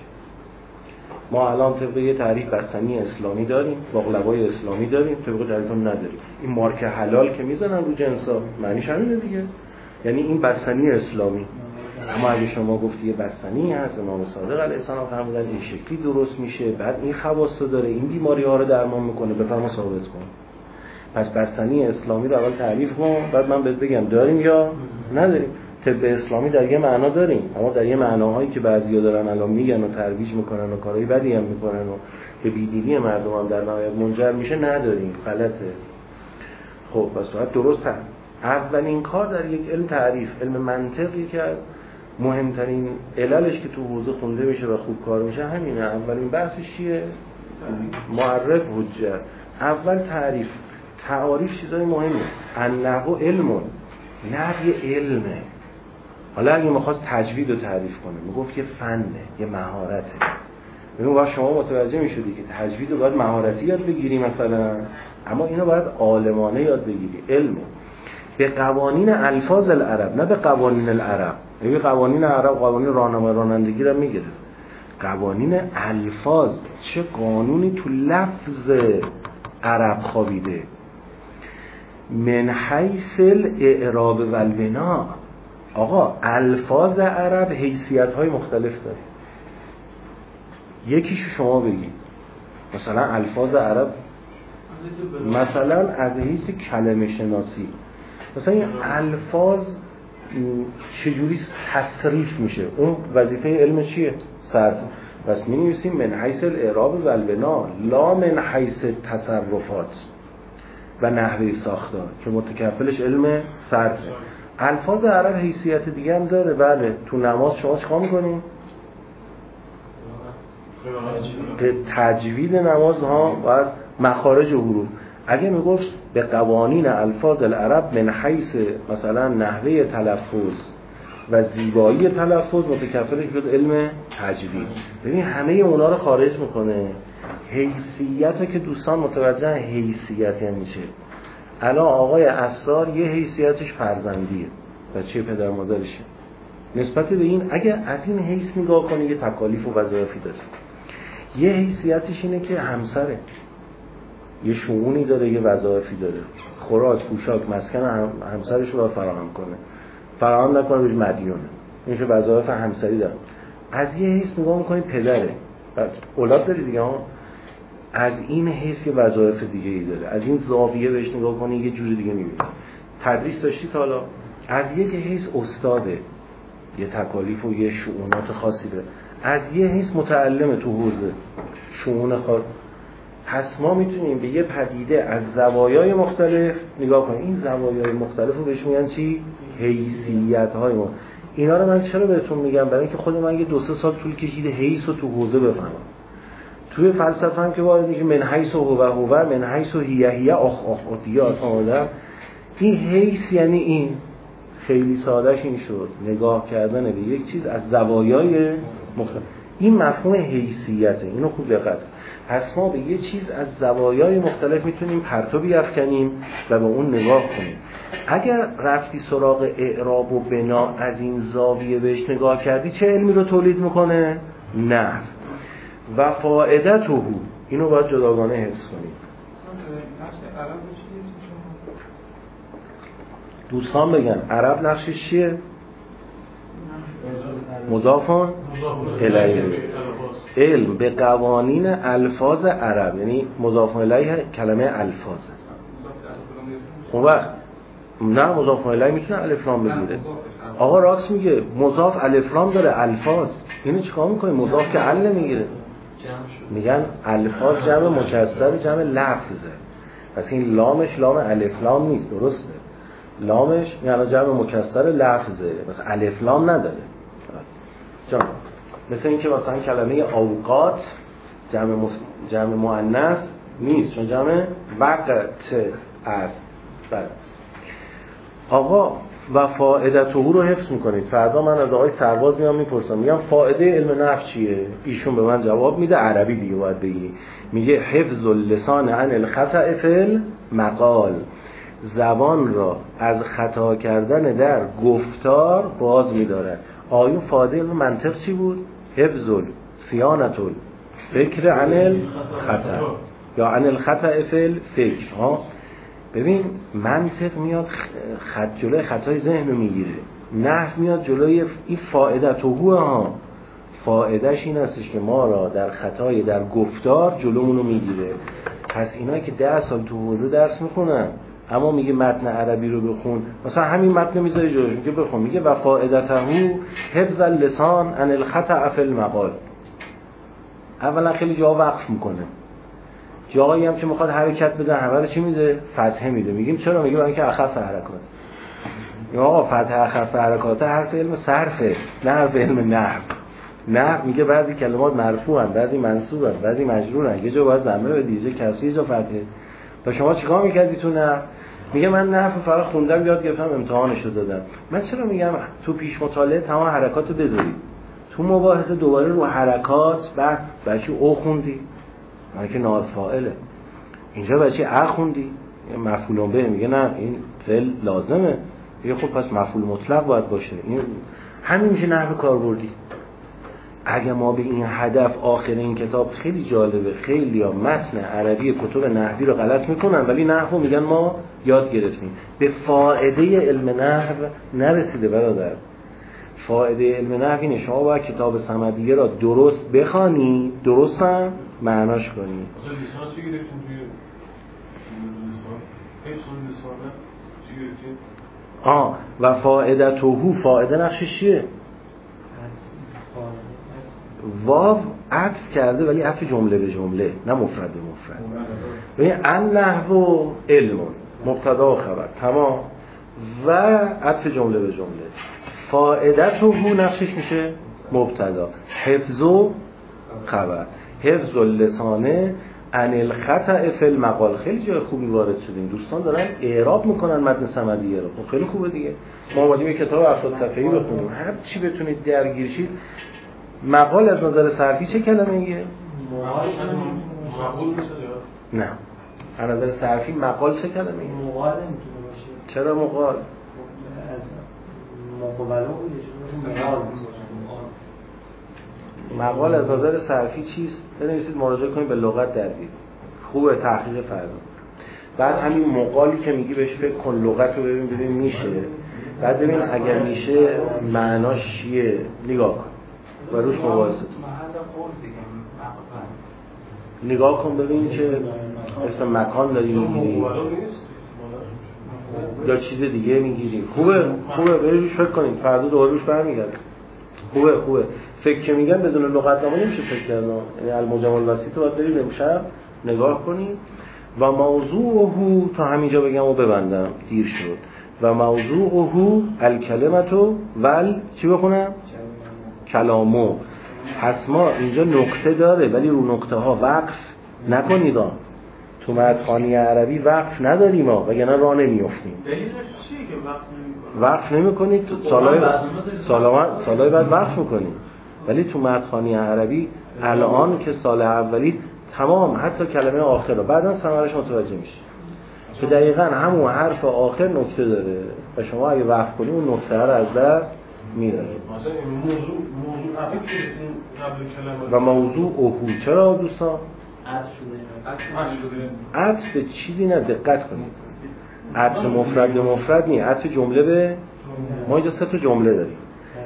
ما الان طبق یه تعریف بستنی اسلامی داریم، باقلوای اسلامی داریم، طبق تعریف هم نداریم. این مارک حلال که میزنن رو جنسا معنیش همینه دیگه، یعنی این بستنی اسلامی. اما اگه شما گفتی یه بستنی هست، امام صادق علیه السلام فرمودن این شکلی درست میشه، بعد این خواص داره، این بیماری ها رو درمان میکنه، بفرما ثابت کن. پس بستنی اسلامی رو اول تعریف کن، بعد من بهت بگم داریم یا نداریم. طب اسلامی در یه معنا داریم، اما در یه معناهایی که بعضیا دارن الان میگن و ترویج میکنن و کارهای بدی هم میکنن و به بیدینی مردم هم در نهایت منجر میشه، نداریم. غلطه. خب پس باید درست هم. اولین کار در یک علم تعریف، علم منطقی که از مهمترین عللش که تو حوزه خونده میشه و خوب کار میشه همینه. اولین بحثش چیه؟ معرف حجت. اول تعریف. تعاریف چیزای مهمه. النحو علمون، نحو یه علمه. حالا اگه می‌خواست تجوید رو تعریف کنه میگفت یه فنه، یه مهارته. ببین وقت شما متوجه میشدی که تجوید رو باید مهارتی یاد بگیری مثلا، اما اینو باید عالمانه یاد بگیری، علمه. به قوانین الفاظ العرب، نه به قوانین العرب. ببین قوانین عرب قوانین راهنمای رانندگی رو میگیره، قوانین الفاظ چه قانونی تو لفظ عرب خوابیده. من حیث الاعراب و البنا. آقا الفاظ عرب حیثیت‌های مختلف داره. یکیشو شما بگید مثلا الفاظ عرب مثلا از حیث کلمه شناسی، مثلا این الفاظ چجوری تصریف میشه، اون وظیفه علم چیه؟ صرف. پس می نویسیم من حیث الاعراب و البنا لا من حیث تصرفات و نحوه ساختار که متکفلش علم صرفه. الفاظ عرب حیثیت دیگه هم داره. بله تو نماز شما چیکار میکنین؟ تجوید نماز ها و از مخارج و حروف. اگه میگفت به قوانین الفاظ العرب من حیث مثلا نحوه تلفظ و زیبایی تلفظ، متکفلش بود علم تجوید. ببین همه اونا رو خارج میکنه. حیثیت که دوستان متوجه حیثیت یعنی چه؟ الان آقای عصار یه حیثیتش فرزندیه، بچه پدر مادرشه. نسبت به این اگه از این حیث نگاه کنی یه تکالیف و وظایفی داره. یه حیثیتش اینه که همسره، یه شؤونی داره، یه وظایفی داره، خوراک، پوشاک، مسکن همسرش رو فراهم کنه، فراهم نکنه بهش مدیونه، این که وظایف همسری داره. از یه حیث نگاه میکنی پدره، اولاد داری دیگه ها، از این حیث یه وظایف دیگه ای داره، از این زاویه بهش نگاه کنی یه جوری دیگه میبینی. تدریس داشتی تا حالا؟ از یک حیث استاده، یه تکالیف و یه شؤونات خاصی داره. از یه حیث متعلم تو حوزه شؤون خاص. پس ما میتونیم به یه پدیده از زوایای مختلف نگاه کنیم. این زوایای مختلف رو بهش میگن چی؟ حیثیت‌های ما. اینا رو من چرا بهتون میگم؟ برای اینکه خود من یه 2-3 سال طول کشیده حیث رو تو حوزه بفهمم. توی فلسفه هم که وارد میشه من حیث هو من حیث هی آدم. این حیث یعنی این خیلی سادهش این شد نگاه کردن به یک چیز از زوایای مختلف. این مفهوم حیثیته، اینو خوب دقت. پس ما به یه چیز از زوایای مختلف میتونیم پرتو بیفکنیم و به اون نگاه کنیم. اگر رفتی سراغ اعراب و بنا از این زاویه بهش نگاه کردی چه علمی رو تولید میکنه؟ نحو و فائدته. اینو باید جداگانه حفظ کنیم. دوستان بگن عرب نقشش چیه؟ مضافون الیه. علم به قوانین الفاظ عرب، یعنی مضافون الیه کلمه الفاظه. اون وقت نه مضافون الیه میتونه الف لام بگیره. آقا راست میگه، مضاف الف لام داره، الفاظ. اینو چیکار میکنه؟ مضاف که ال میگیره. میگن الفاظ جمع مکسر جمع لفظه. پس این لامش لام الف لام نیست، درسته؟ لامش یعنی جمع مکسر لفظه، بس الف لام نداره. جان مثل این که مثلا کلمه اوقات جمع مؤنث نیست، چون جمع وقت است. بله آقا و فائدته رو حفظ میکنید. فردا من از آقای سرباز میام میپرسم، میگم فائده علم نحو چیه؟ ایشون به من جواب میده، عربی دیگه باید بگی، میگه حفظ اللسان عن الخطأ فی المقال، زبان را از خطا کردن در گفتار باز می‌دارد. آیون فائده علم منطق چی بود؟ حفظ صیانت الفکر عن الخطأ یا عن الخطأ فی الفکر. ببین منطق میاد جلوی خطای ذهن رو میگیره، نحو میاد جلوی این فائدته ها. فائدهش این هستش که ما را در خطای در گفتار جلومون رو میگیره. پس اینا که 10 سال تو حوزه درس میخونن اما میگه متن عربی رو بخون، مثلا همین متن میذاری جلوش میگه بخون، میگه و فائدته حفظ اللسان عن الخطأ فی المقال. اولا خیلی جا وقف میکنه، جایی هم که میخواد حرکت بده اول چی میده؟ فتحه میده. میگیم چرا؟ میگه برای اینکه اخف حرکات. یا آقا فتحه اخف حرکات حرف علم صرفه، نه حرف علم نحو. نحو میگه بعضی کلمات مرفوعن، بعضی منصوبن، بعضی مجرورن، یه جا باید ضمه بدی، یه جا کسری، یه جا فتحه. و شما چیکار میکردی تو نحو؟ میگه من نحو فقط خوندم یاد گرفتم امتحانشو دادم. من چرا میگم تو پیش مطالعه تمام حرکاتو بذاری؟ تو مباحثه دوباره رو حرکات بعد بچه او خوندی من که نائب فاعله، اینجا بچه ا خوندی مفعول به، میگه نه این فعل لازمه، میگه خب پس مفعول مطلق باید باشه. این همین میشه نحو کاربردی. اگه ما به این هدف آخر این کتاب خیلی جالبه، خیلی ها متن عربی کتب نحوی رو غلط میکنن ولی نحو میگن ما یاد گرفتیم. به فائده علم نحو نرسیده برادر. فائده علم نحو اینه شما باید کتاب صمدیه را درست بخوانی، درست هم معناش کنی. مثلا لیسانس چی گرفتیم توی لیسانس؟ حفظ لیسانه چی گرفتیم؟ و فائدته، فائده نقشش چیه؟ واو عطف کرده ولی عطف جمله به جمله نه مفرد به مفرد. ببین النحو علم مبتدا و خبر تمام و عطف جمله به جمله. فائدته نقشش میشه مبتدا، حفظ و خبر. حفظ اللسانه عن الخطأ فی المقال. خیلی جای خوبی وارد شدیم، دوستان دارن اعراب میکنن متن صمدیه رو. خب خیلی خوبه دیگه. ما اومدیم یک کتاب 70 صفحه‌ای بخونیم، هر چی بتونید درگیر شید. مقال از نظر صرفی چه کلمه ایه؟ مقال میشه یا نه، از نظر صرفی مقال چه کلمه ایه؟ مقال نمیتونه باشه. چرا مقال؟ از مقابله مقال از نظر صرفی چیست؟ بنویسید مراجعه کنید به لغت درگیر. خوبه تحقیق فردا. بعد همین مقالی که میگی بهش فکر کن، لغت رو ببین میشه. بعد ببین اگر میشه معناش چیه؟ نگاه کن. و روش مباحثه نگاه کن ببین که اسم مکان داری میگیری یا چیز دیگه میگیری. خوبه بروش فکر کنید، فردا دوباره روش برمیگرد. خوبه فکر که میگن بدون لغتنامه نمیشه فکر کردن. یعنی المجم الوسیط رو باید برید امشب نگاه کنید. و موضوعه تا همینجا بگم و ببندم دیر شد. و موضوعه الکلمتو ول چی بخونم؟ کلامو. پس ما اینجا نقطه داره ولی رو نقطه ها وقف نکنید. تو مدخانی عربی وقف نداریم ما وگرنه راه نمیافتیم. دلیلش چیه که وقف نمیکنید؟ تو سالهای بعد وقف میکنید. ولی تو مدخانی عربی الان که سال اولی تمام حتی کلمه آخر رو بعداً ثمرش متوجه میشه که دقیقاً همون حرف آخر نکته داره و شما اگه وقف کنید اون نکته رو از دست میدارید. مثلا موضوع عقیق قبل کلمه و موضوع اوهو. چرا دوستان؟ عطف شده. عطف به چیزی نه، دقت کنید. عطف مفرد به مفرد نیست، عطف جمله به. ما اینجا 3 تا جمله داریم.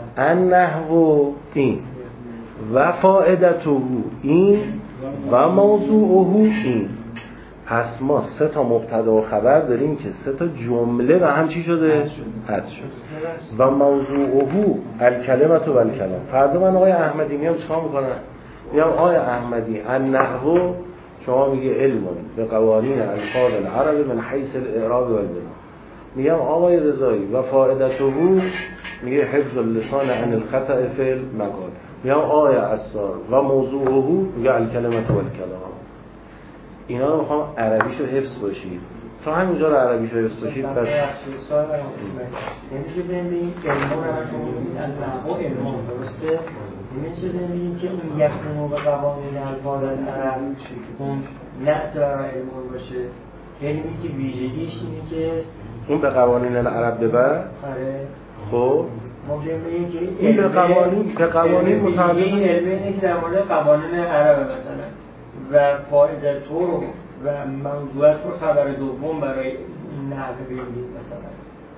النحو این و فائدته این و موضوعه این. پس ما 3 تا مبتدا و خبر داریم که 3 تا جمله و هم چی شده؟ حذف شد. و موضوعه الکلمه و الکلام. فردا من آقای احمدی میام چیکار میکنم؟ میگم آقای احمدی النحو شما میگه علم به قوانین الفاظ العرب من حیث الاعراب و البنا. میگم آقای رضایی و فائدته میگه حفظ اللسان عن الخطأ فی المقال. میگم آقای عصار و موضوعه میگه الکلمه و الکلام. اینا رو میخوام عربیشو حفظ باشید. تا همینجا رو عربیشو حفظ باشید. پس نمیشه ببینیم علم رو علم درسته. نمیشه ببینیم که این یکونو به قوانین الفاظ العرب اون نعت برای علم باشه. علمی که ویژگیش اینه که اون به قوانین العرب ببر. خب ما ببینیم که این به قوانین مطابق این علمی که در مورد قوانین عرب مثلا و فایده تو و موضوعات رو خبر دوم برای نحوه بگیرید مثلا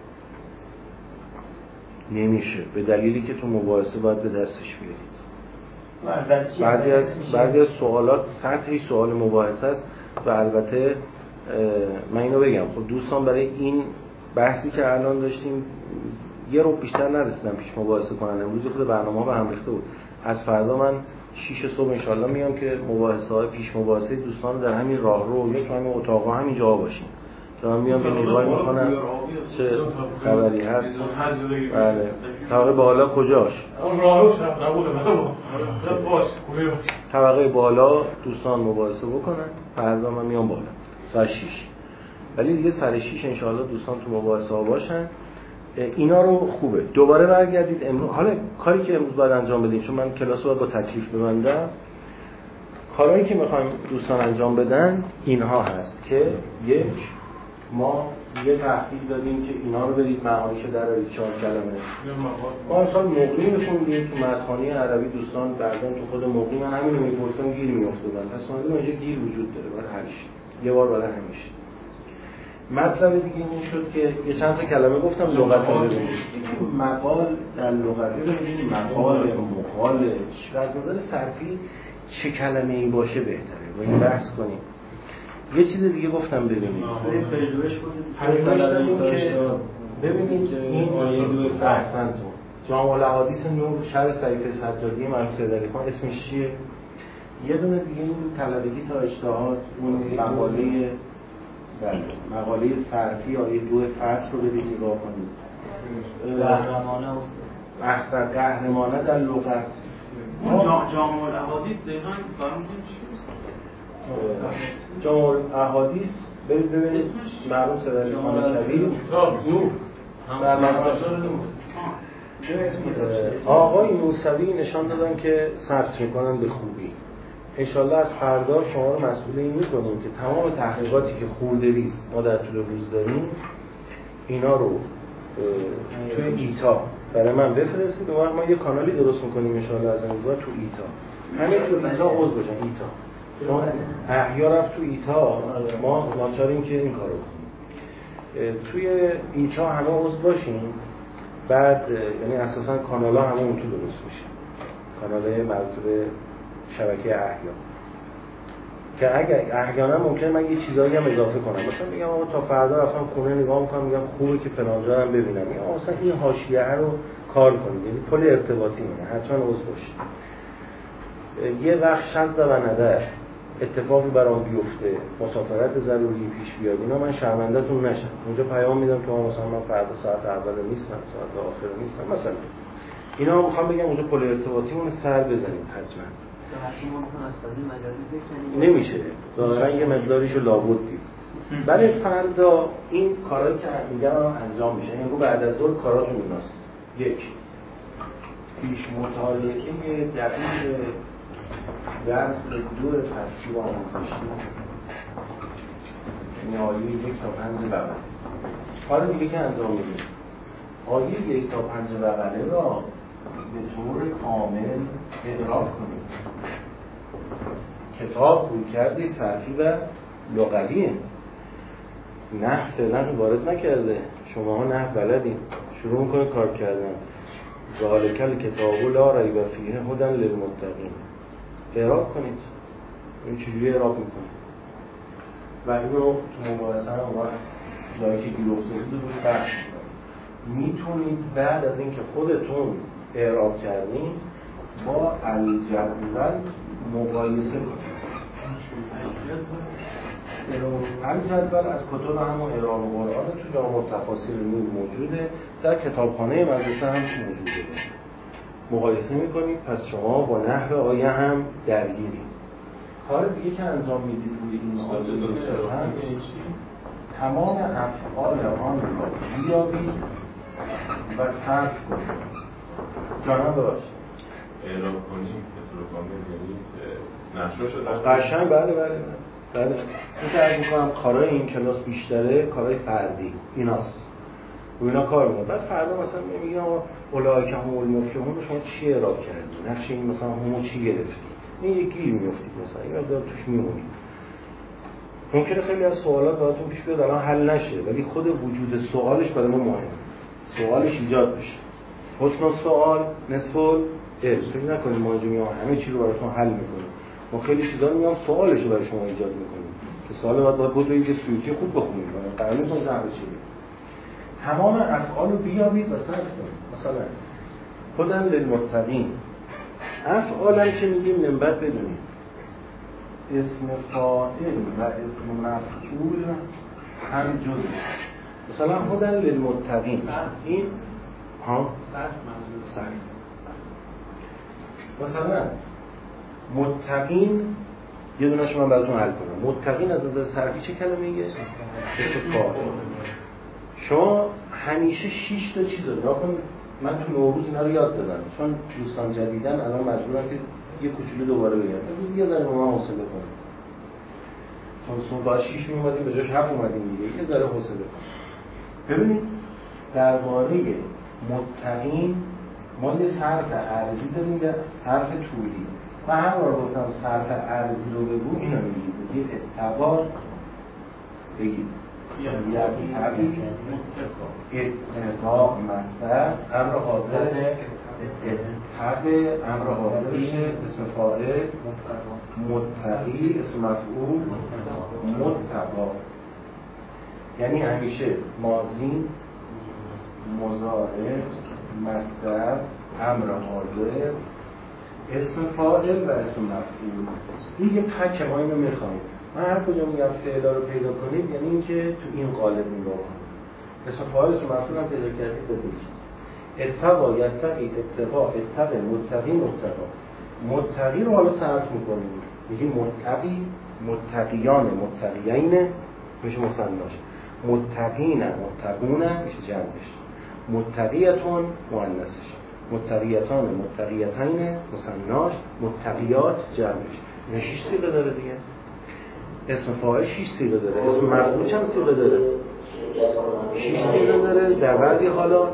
نمیشه، به دلیلی که تو مباحثه باید به دستش بیارید. بعضی از سوالات سطحی سوال مباحثه است و البته من اینو بگم خب دوستان برای این بحثی که الان داشتیم یه رو بیشتر نرسیدم پیش مباحثه کنن. امروز خود برنامه‌ها به هم ریخته بود. از فردا من 6 صبح انشالله میام که مباحثه‌های پیش مباحثه دوستان رو در همین راهرو یا تو همین اتاق‌ها همین جا باشیم. من میام به نگاه میکنم چه خبری هست. بله. طبقه بالا کجاش؟ طبقه بالا دوستان مباحثه بکنن. فردا من میام بالا ساعت 6. ولی دیگه سر 6 انشالله دوستان تو مباحثه ها باشن اینا رو خوبه دوباره برگردید امروز. حالا کاری که امروز باید انجام بدیم، چون من کلاس رو با تکلیف ببندم، کارهایی که میخوایم دوستان انجام بدن اینها هست که یک، ما یه تحقیق دادیم که اینا رو برید معانیش درارید 4 کلمه. ما مثلا مقری میخوندیم تو متن‌خوانی عربی، دوستان بعضا تو خود مقری من همین رو میپرسم گیر میافتادن، پس معلومه اینجا گیر وجود داره، باید حلش یه بار برای همیشه. مطلب دیگه این شد که یه چند تا کلمه گفتم لغت رو ببینید. مقال در لغت رو ببینید، مقال، مقال، از نظر صرفی چه کلمه ای باشه بهتره، با این بحث کنیم. یه چیز دیگه گفتم ببینید. ببینید این آیه 2 احسنتون. جامع الاحادیث نور شرح صحیفه سجادی مرحوم سید علی خان اسمش چیه؟ یه دونه دیگه این طلبگی تا اجتهاد، اون مقاله صرفی آیه 2 فصل رو بدید نگاه کنید. قهرمانه احسن، قهرمانه در لغت. جامع الاحادیث دقیقاً کارم چیه؟ جامع الاحادیث ببینید مرحوم سید علی خان کبیر نور در مصادر نور. آقای موسوی نشان دادن که ثبت میکنن به خوبی. انشالله از فردا شما رو مسئول این میکنیم که تمام تحقیقاتی که خورده‌ریز ما در طول روز داریم اینا رو توی ایتا برای من بفرستید. اون وقت ما یه کانالی درست میکنیم انشالله از امروز تو ایتا، همه تو ایتا عضو بشن. ایتا چون احیا رفت تو ایتا، ما ناچاریم که این کارو کنیم. توی ایتا همه عضو باشیم، بعد یعنی اساسا کانالا همه اون تو درست میشه، کانالای مربوط به شبکه احیا، که اگر احیانا ممکنه من یه چیزایی هم اضافه کنم، مثلا میگم آقا تا فردا رفتم خونه نگاه میکنم میگم خوبه که فلان جا هم ببینم، یا مثلا این حاشیه رو کار کنید، یعنی پل ارتباطی مونه، حتما عضو باشید. یه وقت شذ و ندر اتفاقی برام بیفته، مسافرت ضروری پیش بیاد، اینا من شرمنده‌تون نشم، اونجا پیام میدم که مثلا من فردا ساعت اول نیستم، ساعت آخر نیستم، مثلا اینا میخوام بگم اونجا پل ارتباطیمون سر بزنیم حتما. نمیشه ظاهرا یه مقداریشو لابد دید. ولی فردا این کارهایی که میگم انجام میشه، یعنی رو بعد از ظهر کاراتون ایناست. یک، پیش مطالعه دقیق درس 2 فصلی و آموزشی، یعنی آیه 1 تا 5 بقره. حالا دیگه که انجام میدیم آیه 1 تا 5 بقره را به طور کامل ادراک کنیم. کتاب رویکردی صرفی و لغویه، نحو فعلا وارد نکرده، شماها نحو بلدین، شروع میکنه کار کردن. ذالک الکتاب لا ریب فیه هدی للمتقین، اعراب کنید. این چجوری اعراب میکنید؟ و اینو تو مباحثه هم جایی که گیر افتاده بود روی بحث میتونید بعد از اینکه خودتون اعراب کردین با الجدول مقایسه کنید. الجدول از کتب همون اعراب قرآن تو جامع تفاسیر نور موجوده، در کتابخانه مدرسه هم موجوده. مقایسه میکنید، پس شما با نحو آیه هم درگیرید. کار دیگه که انجام میدید روی این آیه تمام افعال آن را بیابید و صرف کنید. جانم بباشید اعراب کنیم به طور کامل، یعنی نقشه شده قشنگ. بله این که عرض میکنم کارهای این کلاس بیشتره کارهای فردی ایناست، و اینا کار میکنم. بعد فردا مثلا میگم اولئک هم المفلحون شما چی اعراب کردی، نقشه این مثلا همون چی گرفتی، این یک گیر میافتید مثلا این مقدار توش میمونید. ممکنه خیلی از سوالات براتون پیش بیاد الان حل نشه، ولی خود وجود سوالش برای ما مهمه، سوالش ایجاد بشه. حسن السؤال نصف العلم. فکر نکنید ما اینجا همه چی رو براتون حل میکنیم، ما خیلی چیزا میگم سوالش رو برای شما ایجاد میکنیم که سوال باید بود یه سویتی خوب بخونید، قرار نیست اون زحمت چیه. تمام افعال رو بیابید و صرف کنید. مثلا هدی للمتقین، افعالم که میگیم نمبت بدونید، اسم فاعل و اسم مفعول هم جزء. مثلا هدی للمتقین این صرف. مثلا متقین یه دونه‌اش من براتون حل کنم. متقین از نظر صرفی چه کلمه‌ایه؟ اسم فاعل. شما همیشه 6 تا چیز رو نکن. من تو نوروز اینا رو یاد دادم چون دوستان جدیدن الان مجبورم که یه کوچولو دوباره بگم. امروز یه ذره ما حوصله کنیم. چون با 6 میومدیم به جاش 7 اومدیم دیگه. یه ذره حوصله کنیم. ببینید درباره متقین ما یه صرف ارضی داریم یا صرف طولی. من هر بار گفتم صرف ارضی رو بگو اینو میگید. بگید اتقا بگید اتقا مصدر امر حاضر اتقا امر حاضرشه اسم فاعل متقی اسم مفعول متقا یعنی همیشه ماضی مضارع مصدر امر حاضر اسم فاعل و اسم مفعول. این یه تک ما اینو میخوایم. من هر کجا میگم فعلا رو پیدا کنید یعنی اینکه تو این قالب نگاه کنید. اسم فاعل اسم مفعول هم پیدا کردید بدید. اتقا یتقی اتقا اتقی متقی متقا. متقی رو حالا صرف میکنیم. میگیم متقی متقیان متقیین میشه مثناش. متقین متقون میشه جمعش. متقیتون مؤنثش. متقیتان متقیتین مثناش. متقیات جمعش. این 6 صیغه داره دیگه. اسم فاعل 6 صیغه داره. اسم مفعول چند صیغه داره؟ 6 صیغه داره. در بعضی حالات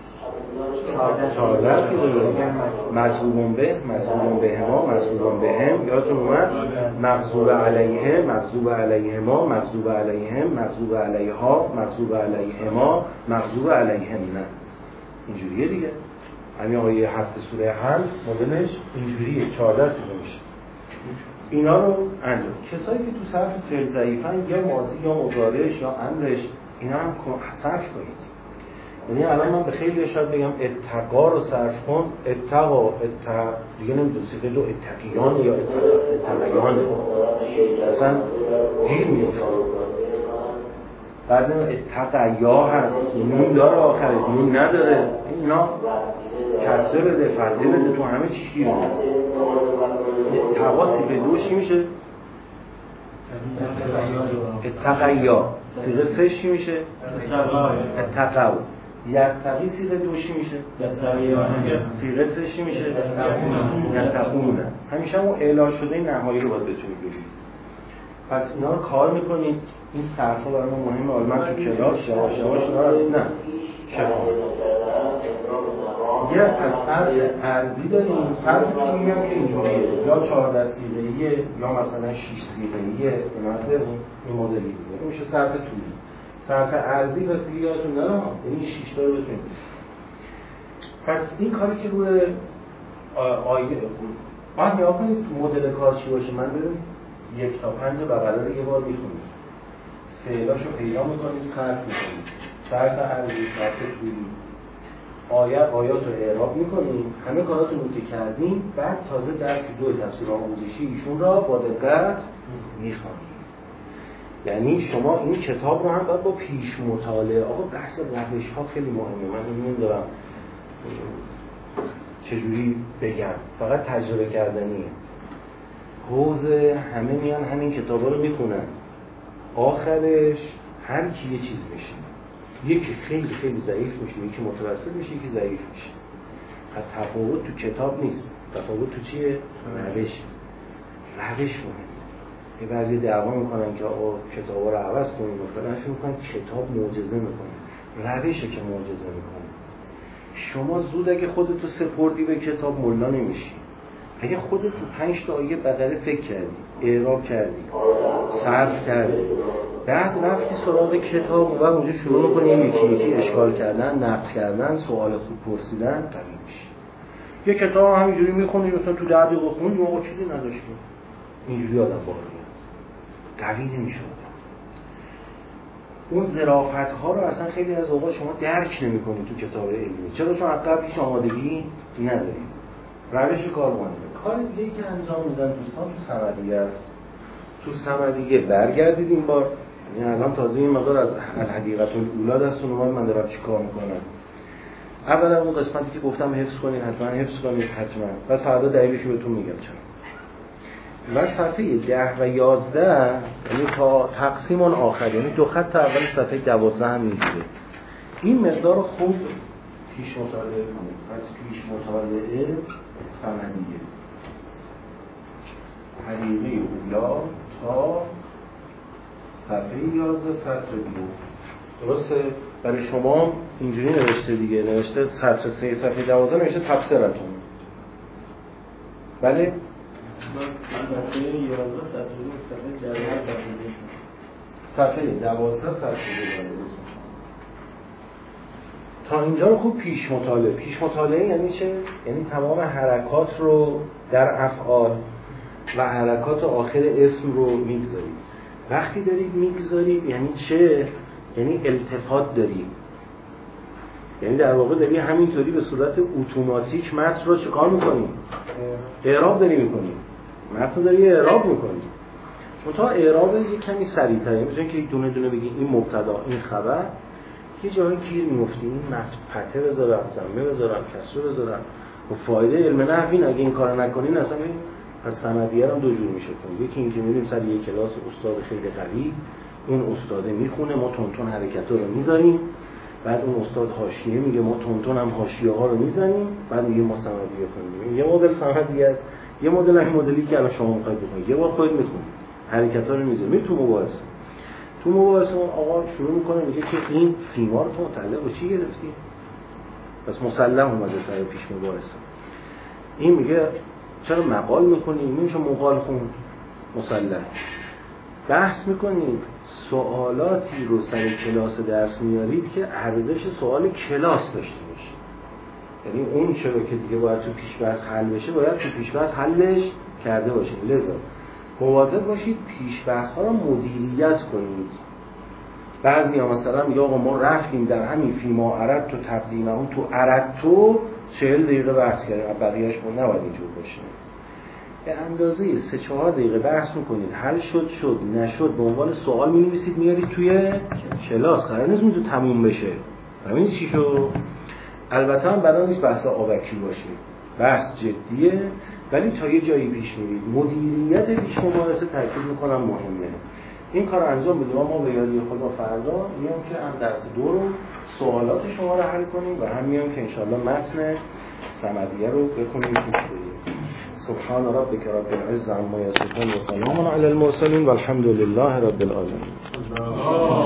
14 صیغه داره. مغضوب به مغضوب بهما مغضوب بهم یادتون اومد؟ مغضوب علیه مغضوب علیهما مغضوب علیهم مغضوب علیها مغضوب علیهما مغضوب علیهم. نه اینجوریه دیگه. همین آیه 7 سوره حمد مدلش اینجوریه. 14 صیغه میشه. اینا رو انجام. کسایی که تو صرف فعل ضعیفن یا ماضی یا مضارعش یا امرش اینا هم صرف کنید. یعنی الان من به خیلی شاید بگم اتقا رو صرف کن. اتقا دیگه نمیدونم صیغه دو اتقیان یا اتقیان اصلا گیر میفته. بعد اتقیا هست نون داره آخرش نون نداره. اینا کسره بده فتحه بده تو همه چیش گیر میفته. اتقا صیغه دوش چی میشه؟ اتقیا. صیغه سهش چی میشه؟ اتقاو. یتقی صیغه دوشی میشه؟ صیغه سهش میشه؟ یتقونه. همیشه اون اعلان شده نهایی رو باید بتونید بگید. پس اینا رو کار میکنید. این صرفا برای ما مهمه. حالا من تو کلاس یواش یواش اینا رو نه چه یه از صرف ارضی داریم. صرف که میگم که اینجوریه یا 14 صیغه‌ایه یا مثلا 6 صیغه‌ایه. این مدلی دیگه این میشه صرف طولی. صرف ارضی بس دیگه یادتون نره ها. یعنی 6 تا رو بتونید. پس این کاری که روی آیه بعد نگاه کنید مدل کار چی باشه. من بریم 1 تا 5 بغلا رو یه بار میخونیم. فعلاشو پیدا میکنید صرف میکنید. صرف ارضی صرف طولی. آیات رو اعراب میکنیم. همه کاراتون رو که کردیم. بعد تازه درس 2 تفسیر آموزشی ایشون را با دقت میخونید. یعنی شما این کتاب رو هم باید با پیش مطالعه. آقا بحث روش ها خیلی مهمه. من نمیدونم چجوری بگم. فقط تجربه کردنیه. حوزه همه میان همین کتابا رو میخونن. آخرش هر کی یه چیز میشه. یکی خیلی خیلی ضعیف میشه، یکی متوسط میشه، یکی ضعیف میشه. تفاوت تو کتاب نیست. تفاوت تو چیه؟ روش مهمه. یه بعضی دعوا میکنن که آقا کتابا رو عوض کنیم و فلان. فکر میکنن کتاب معجزه میکنه. روشه که معجزه میکنه. شما زود اگه خودتو سپردی به کتاب ملا نمیشی. اگه خودت تو 5 تا آیه بقره فکر کردی، اعراب کردی، صرف کردی، بعد رفتی سراغ کتاب و اونجا شروع میکنی یکی یکی اشکال کردن، نقد کردن، سوال خوب پرسیدن، قوی میشی. یه کتاب همینجوری میخونی مثلا تو 10 دقیقه خوندی موقع چیزی نداشتی. اینجوری آدم باقیه. قوی نمیشه. اون ظرافت‌ها رو اصلا خیلی از اوقات شما درک نمی‌کنید تو کتاب علمی. چرا؟ چون قبل هیچ آمادگی ندارید. روش کار مهمه. کار دیگه‌ای که انجام میدن دوستان تو صمدیه است. تو صمدیه برگردید این بار. یعنی الان تازه این مقدار از الحدیقة الاولی دستون اومد من دارم چیکار می‌کنم. اولا اون قسمتی که گفتم حفظ کنید، حتما حفظ کنید حتما. بعد فردا دلیلش رو بهتون میگم چرا. و صفحه 10 و 11 یعنی تا تقسیم آخر، یعنی 2 خط اول صفحه 12 هم میگیره. این مقدار رو خوب پیش مطالعه کنید. پس پیش مطالعه سندیه حلیمه اولا تا صفحه 11 سطر 2. درسته؟ برای شما اینجوری نوشته دیگه، نوشته سطر 3 صفحه 12 نوشته تفسیرتون. بله؟ صفحه 11 سطر 2 صفحه 12 سطر 2 تا اینجا رو خوب پیش مطالعه. پیش مطالعه یعنی چه؟ یعنی تمام حرکات رو در افعال و حرکات آخر اسم رو میگذارید. وقتی دارید میگذارید یعنی چه؟ یعنی التفات دارید. یعنی در واقع داری همینطوری به صورت اتوماتیک متن رو چیکار میکنی؟ اعراب داری میکنی. متن رو داری اعراب میکنی. منتها اعراب یه کمی سریع‌تره. مثلا که دونه دونه بگی این مبتدا این خبر، یه جایی گیر می‌افتی، این فتحه بذارم، ضمه بذارم، کسره بذارم. و فایده علم نحو این اگه این کارو نکنین اصلا پس سندیه هم دو جور میشه. یکی اینکه می‌ریم سر یه کلاس استاد خیلی قوی، اون استاده میخونه، ما تونتون حرکت‌ها رو میذاریم، بعد اون استاد حاشیه میگه، ما تونتون هم حاشیه‌ها رو میزنیم، بعد میگه ما سندیه کنیم. یه مدل سندیه است، یه مدل این مدلی که الان شما می‌خواید بکنید. یه بار خودت میخونید، حرکت‌ها رو میذارید. تو مباحثه اون آقا شروع میکنه میگه که این فیما رو تو متعلق به چی گرفتی؟ پس مسلم اومده سر پیش مباحثه. این میگه چرا مقال میکنی؟ نمیشه مقال خوند. مسلم بحث میکنید، سوالاتی رو سر کلاس درس میارید که ارزش سوال کلاس داشته باشه. یعنی اون چرا که دیگه باید تو پیش بحث حل بشه باید تو پیش بحث حلش کرده باشه. لذا مواظب باشید پیش بحث ها رو مدیریت کنید. بعضی ها مثلا میگه آقا ما رفتیم در همین فیما عرد تو تقدیم اون تو عرد تو 40 دقیقه بحث کردیم، بقیه‌اش ما نباید اینجور باشه. به اندازه 3-4 دقیقه بحث میکنید، حل شد نشد به عنوان سوال می‌نویسید میارید توی کلاس. قرار نیست اون تو تموم بشه. همین چی شو؟ البته هم بنا نیست بحث آبکی باشه، بحث جدیه، ولی تا یه جایی پیش میرید. مدیریت پیش مباحثه تاکید میکنم مهمه. این کار انجام بدیم. ما به یاری خدا فردا میام که هم درس 2 رو سوالات شما رو حل کنیم و هم میام که انشالله متن سندیه رو بخونیم پیش بریم. سبحان ربک رب العزة عما یصفون و سلام علی المرسلین و الحمد لله رب العالمین.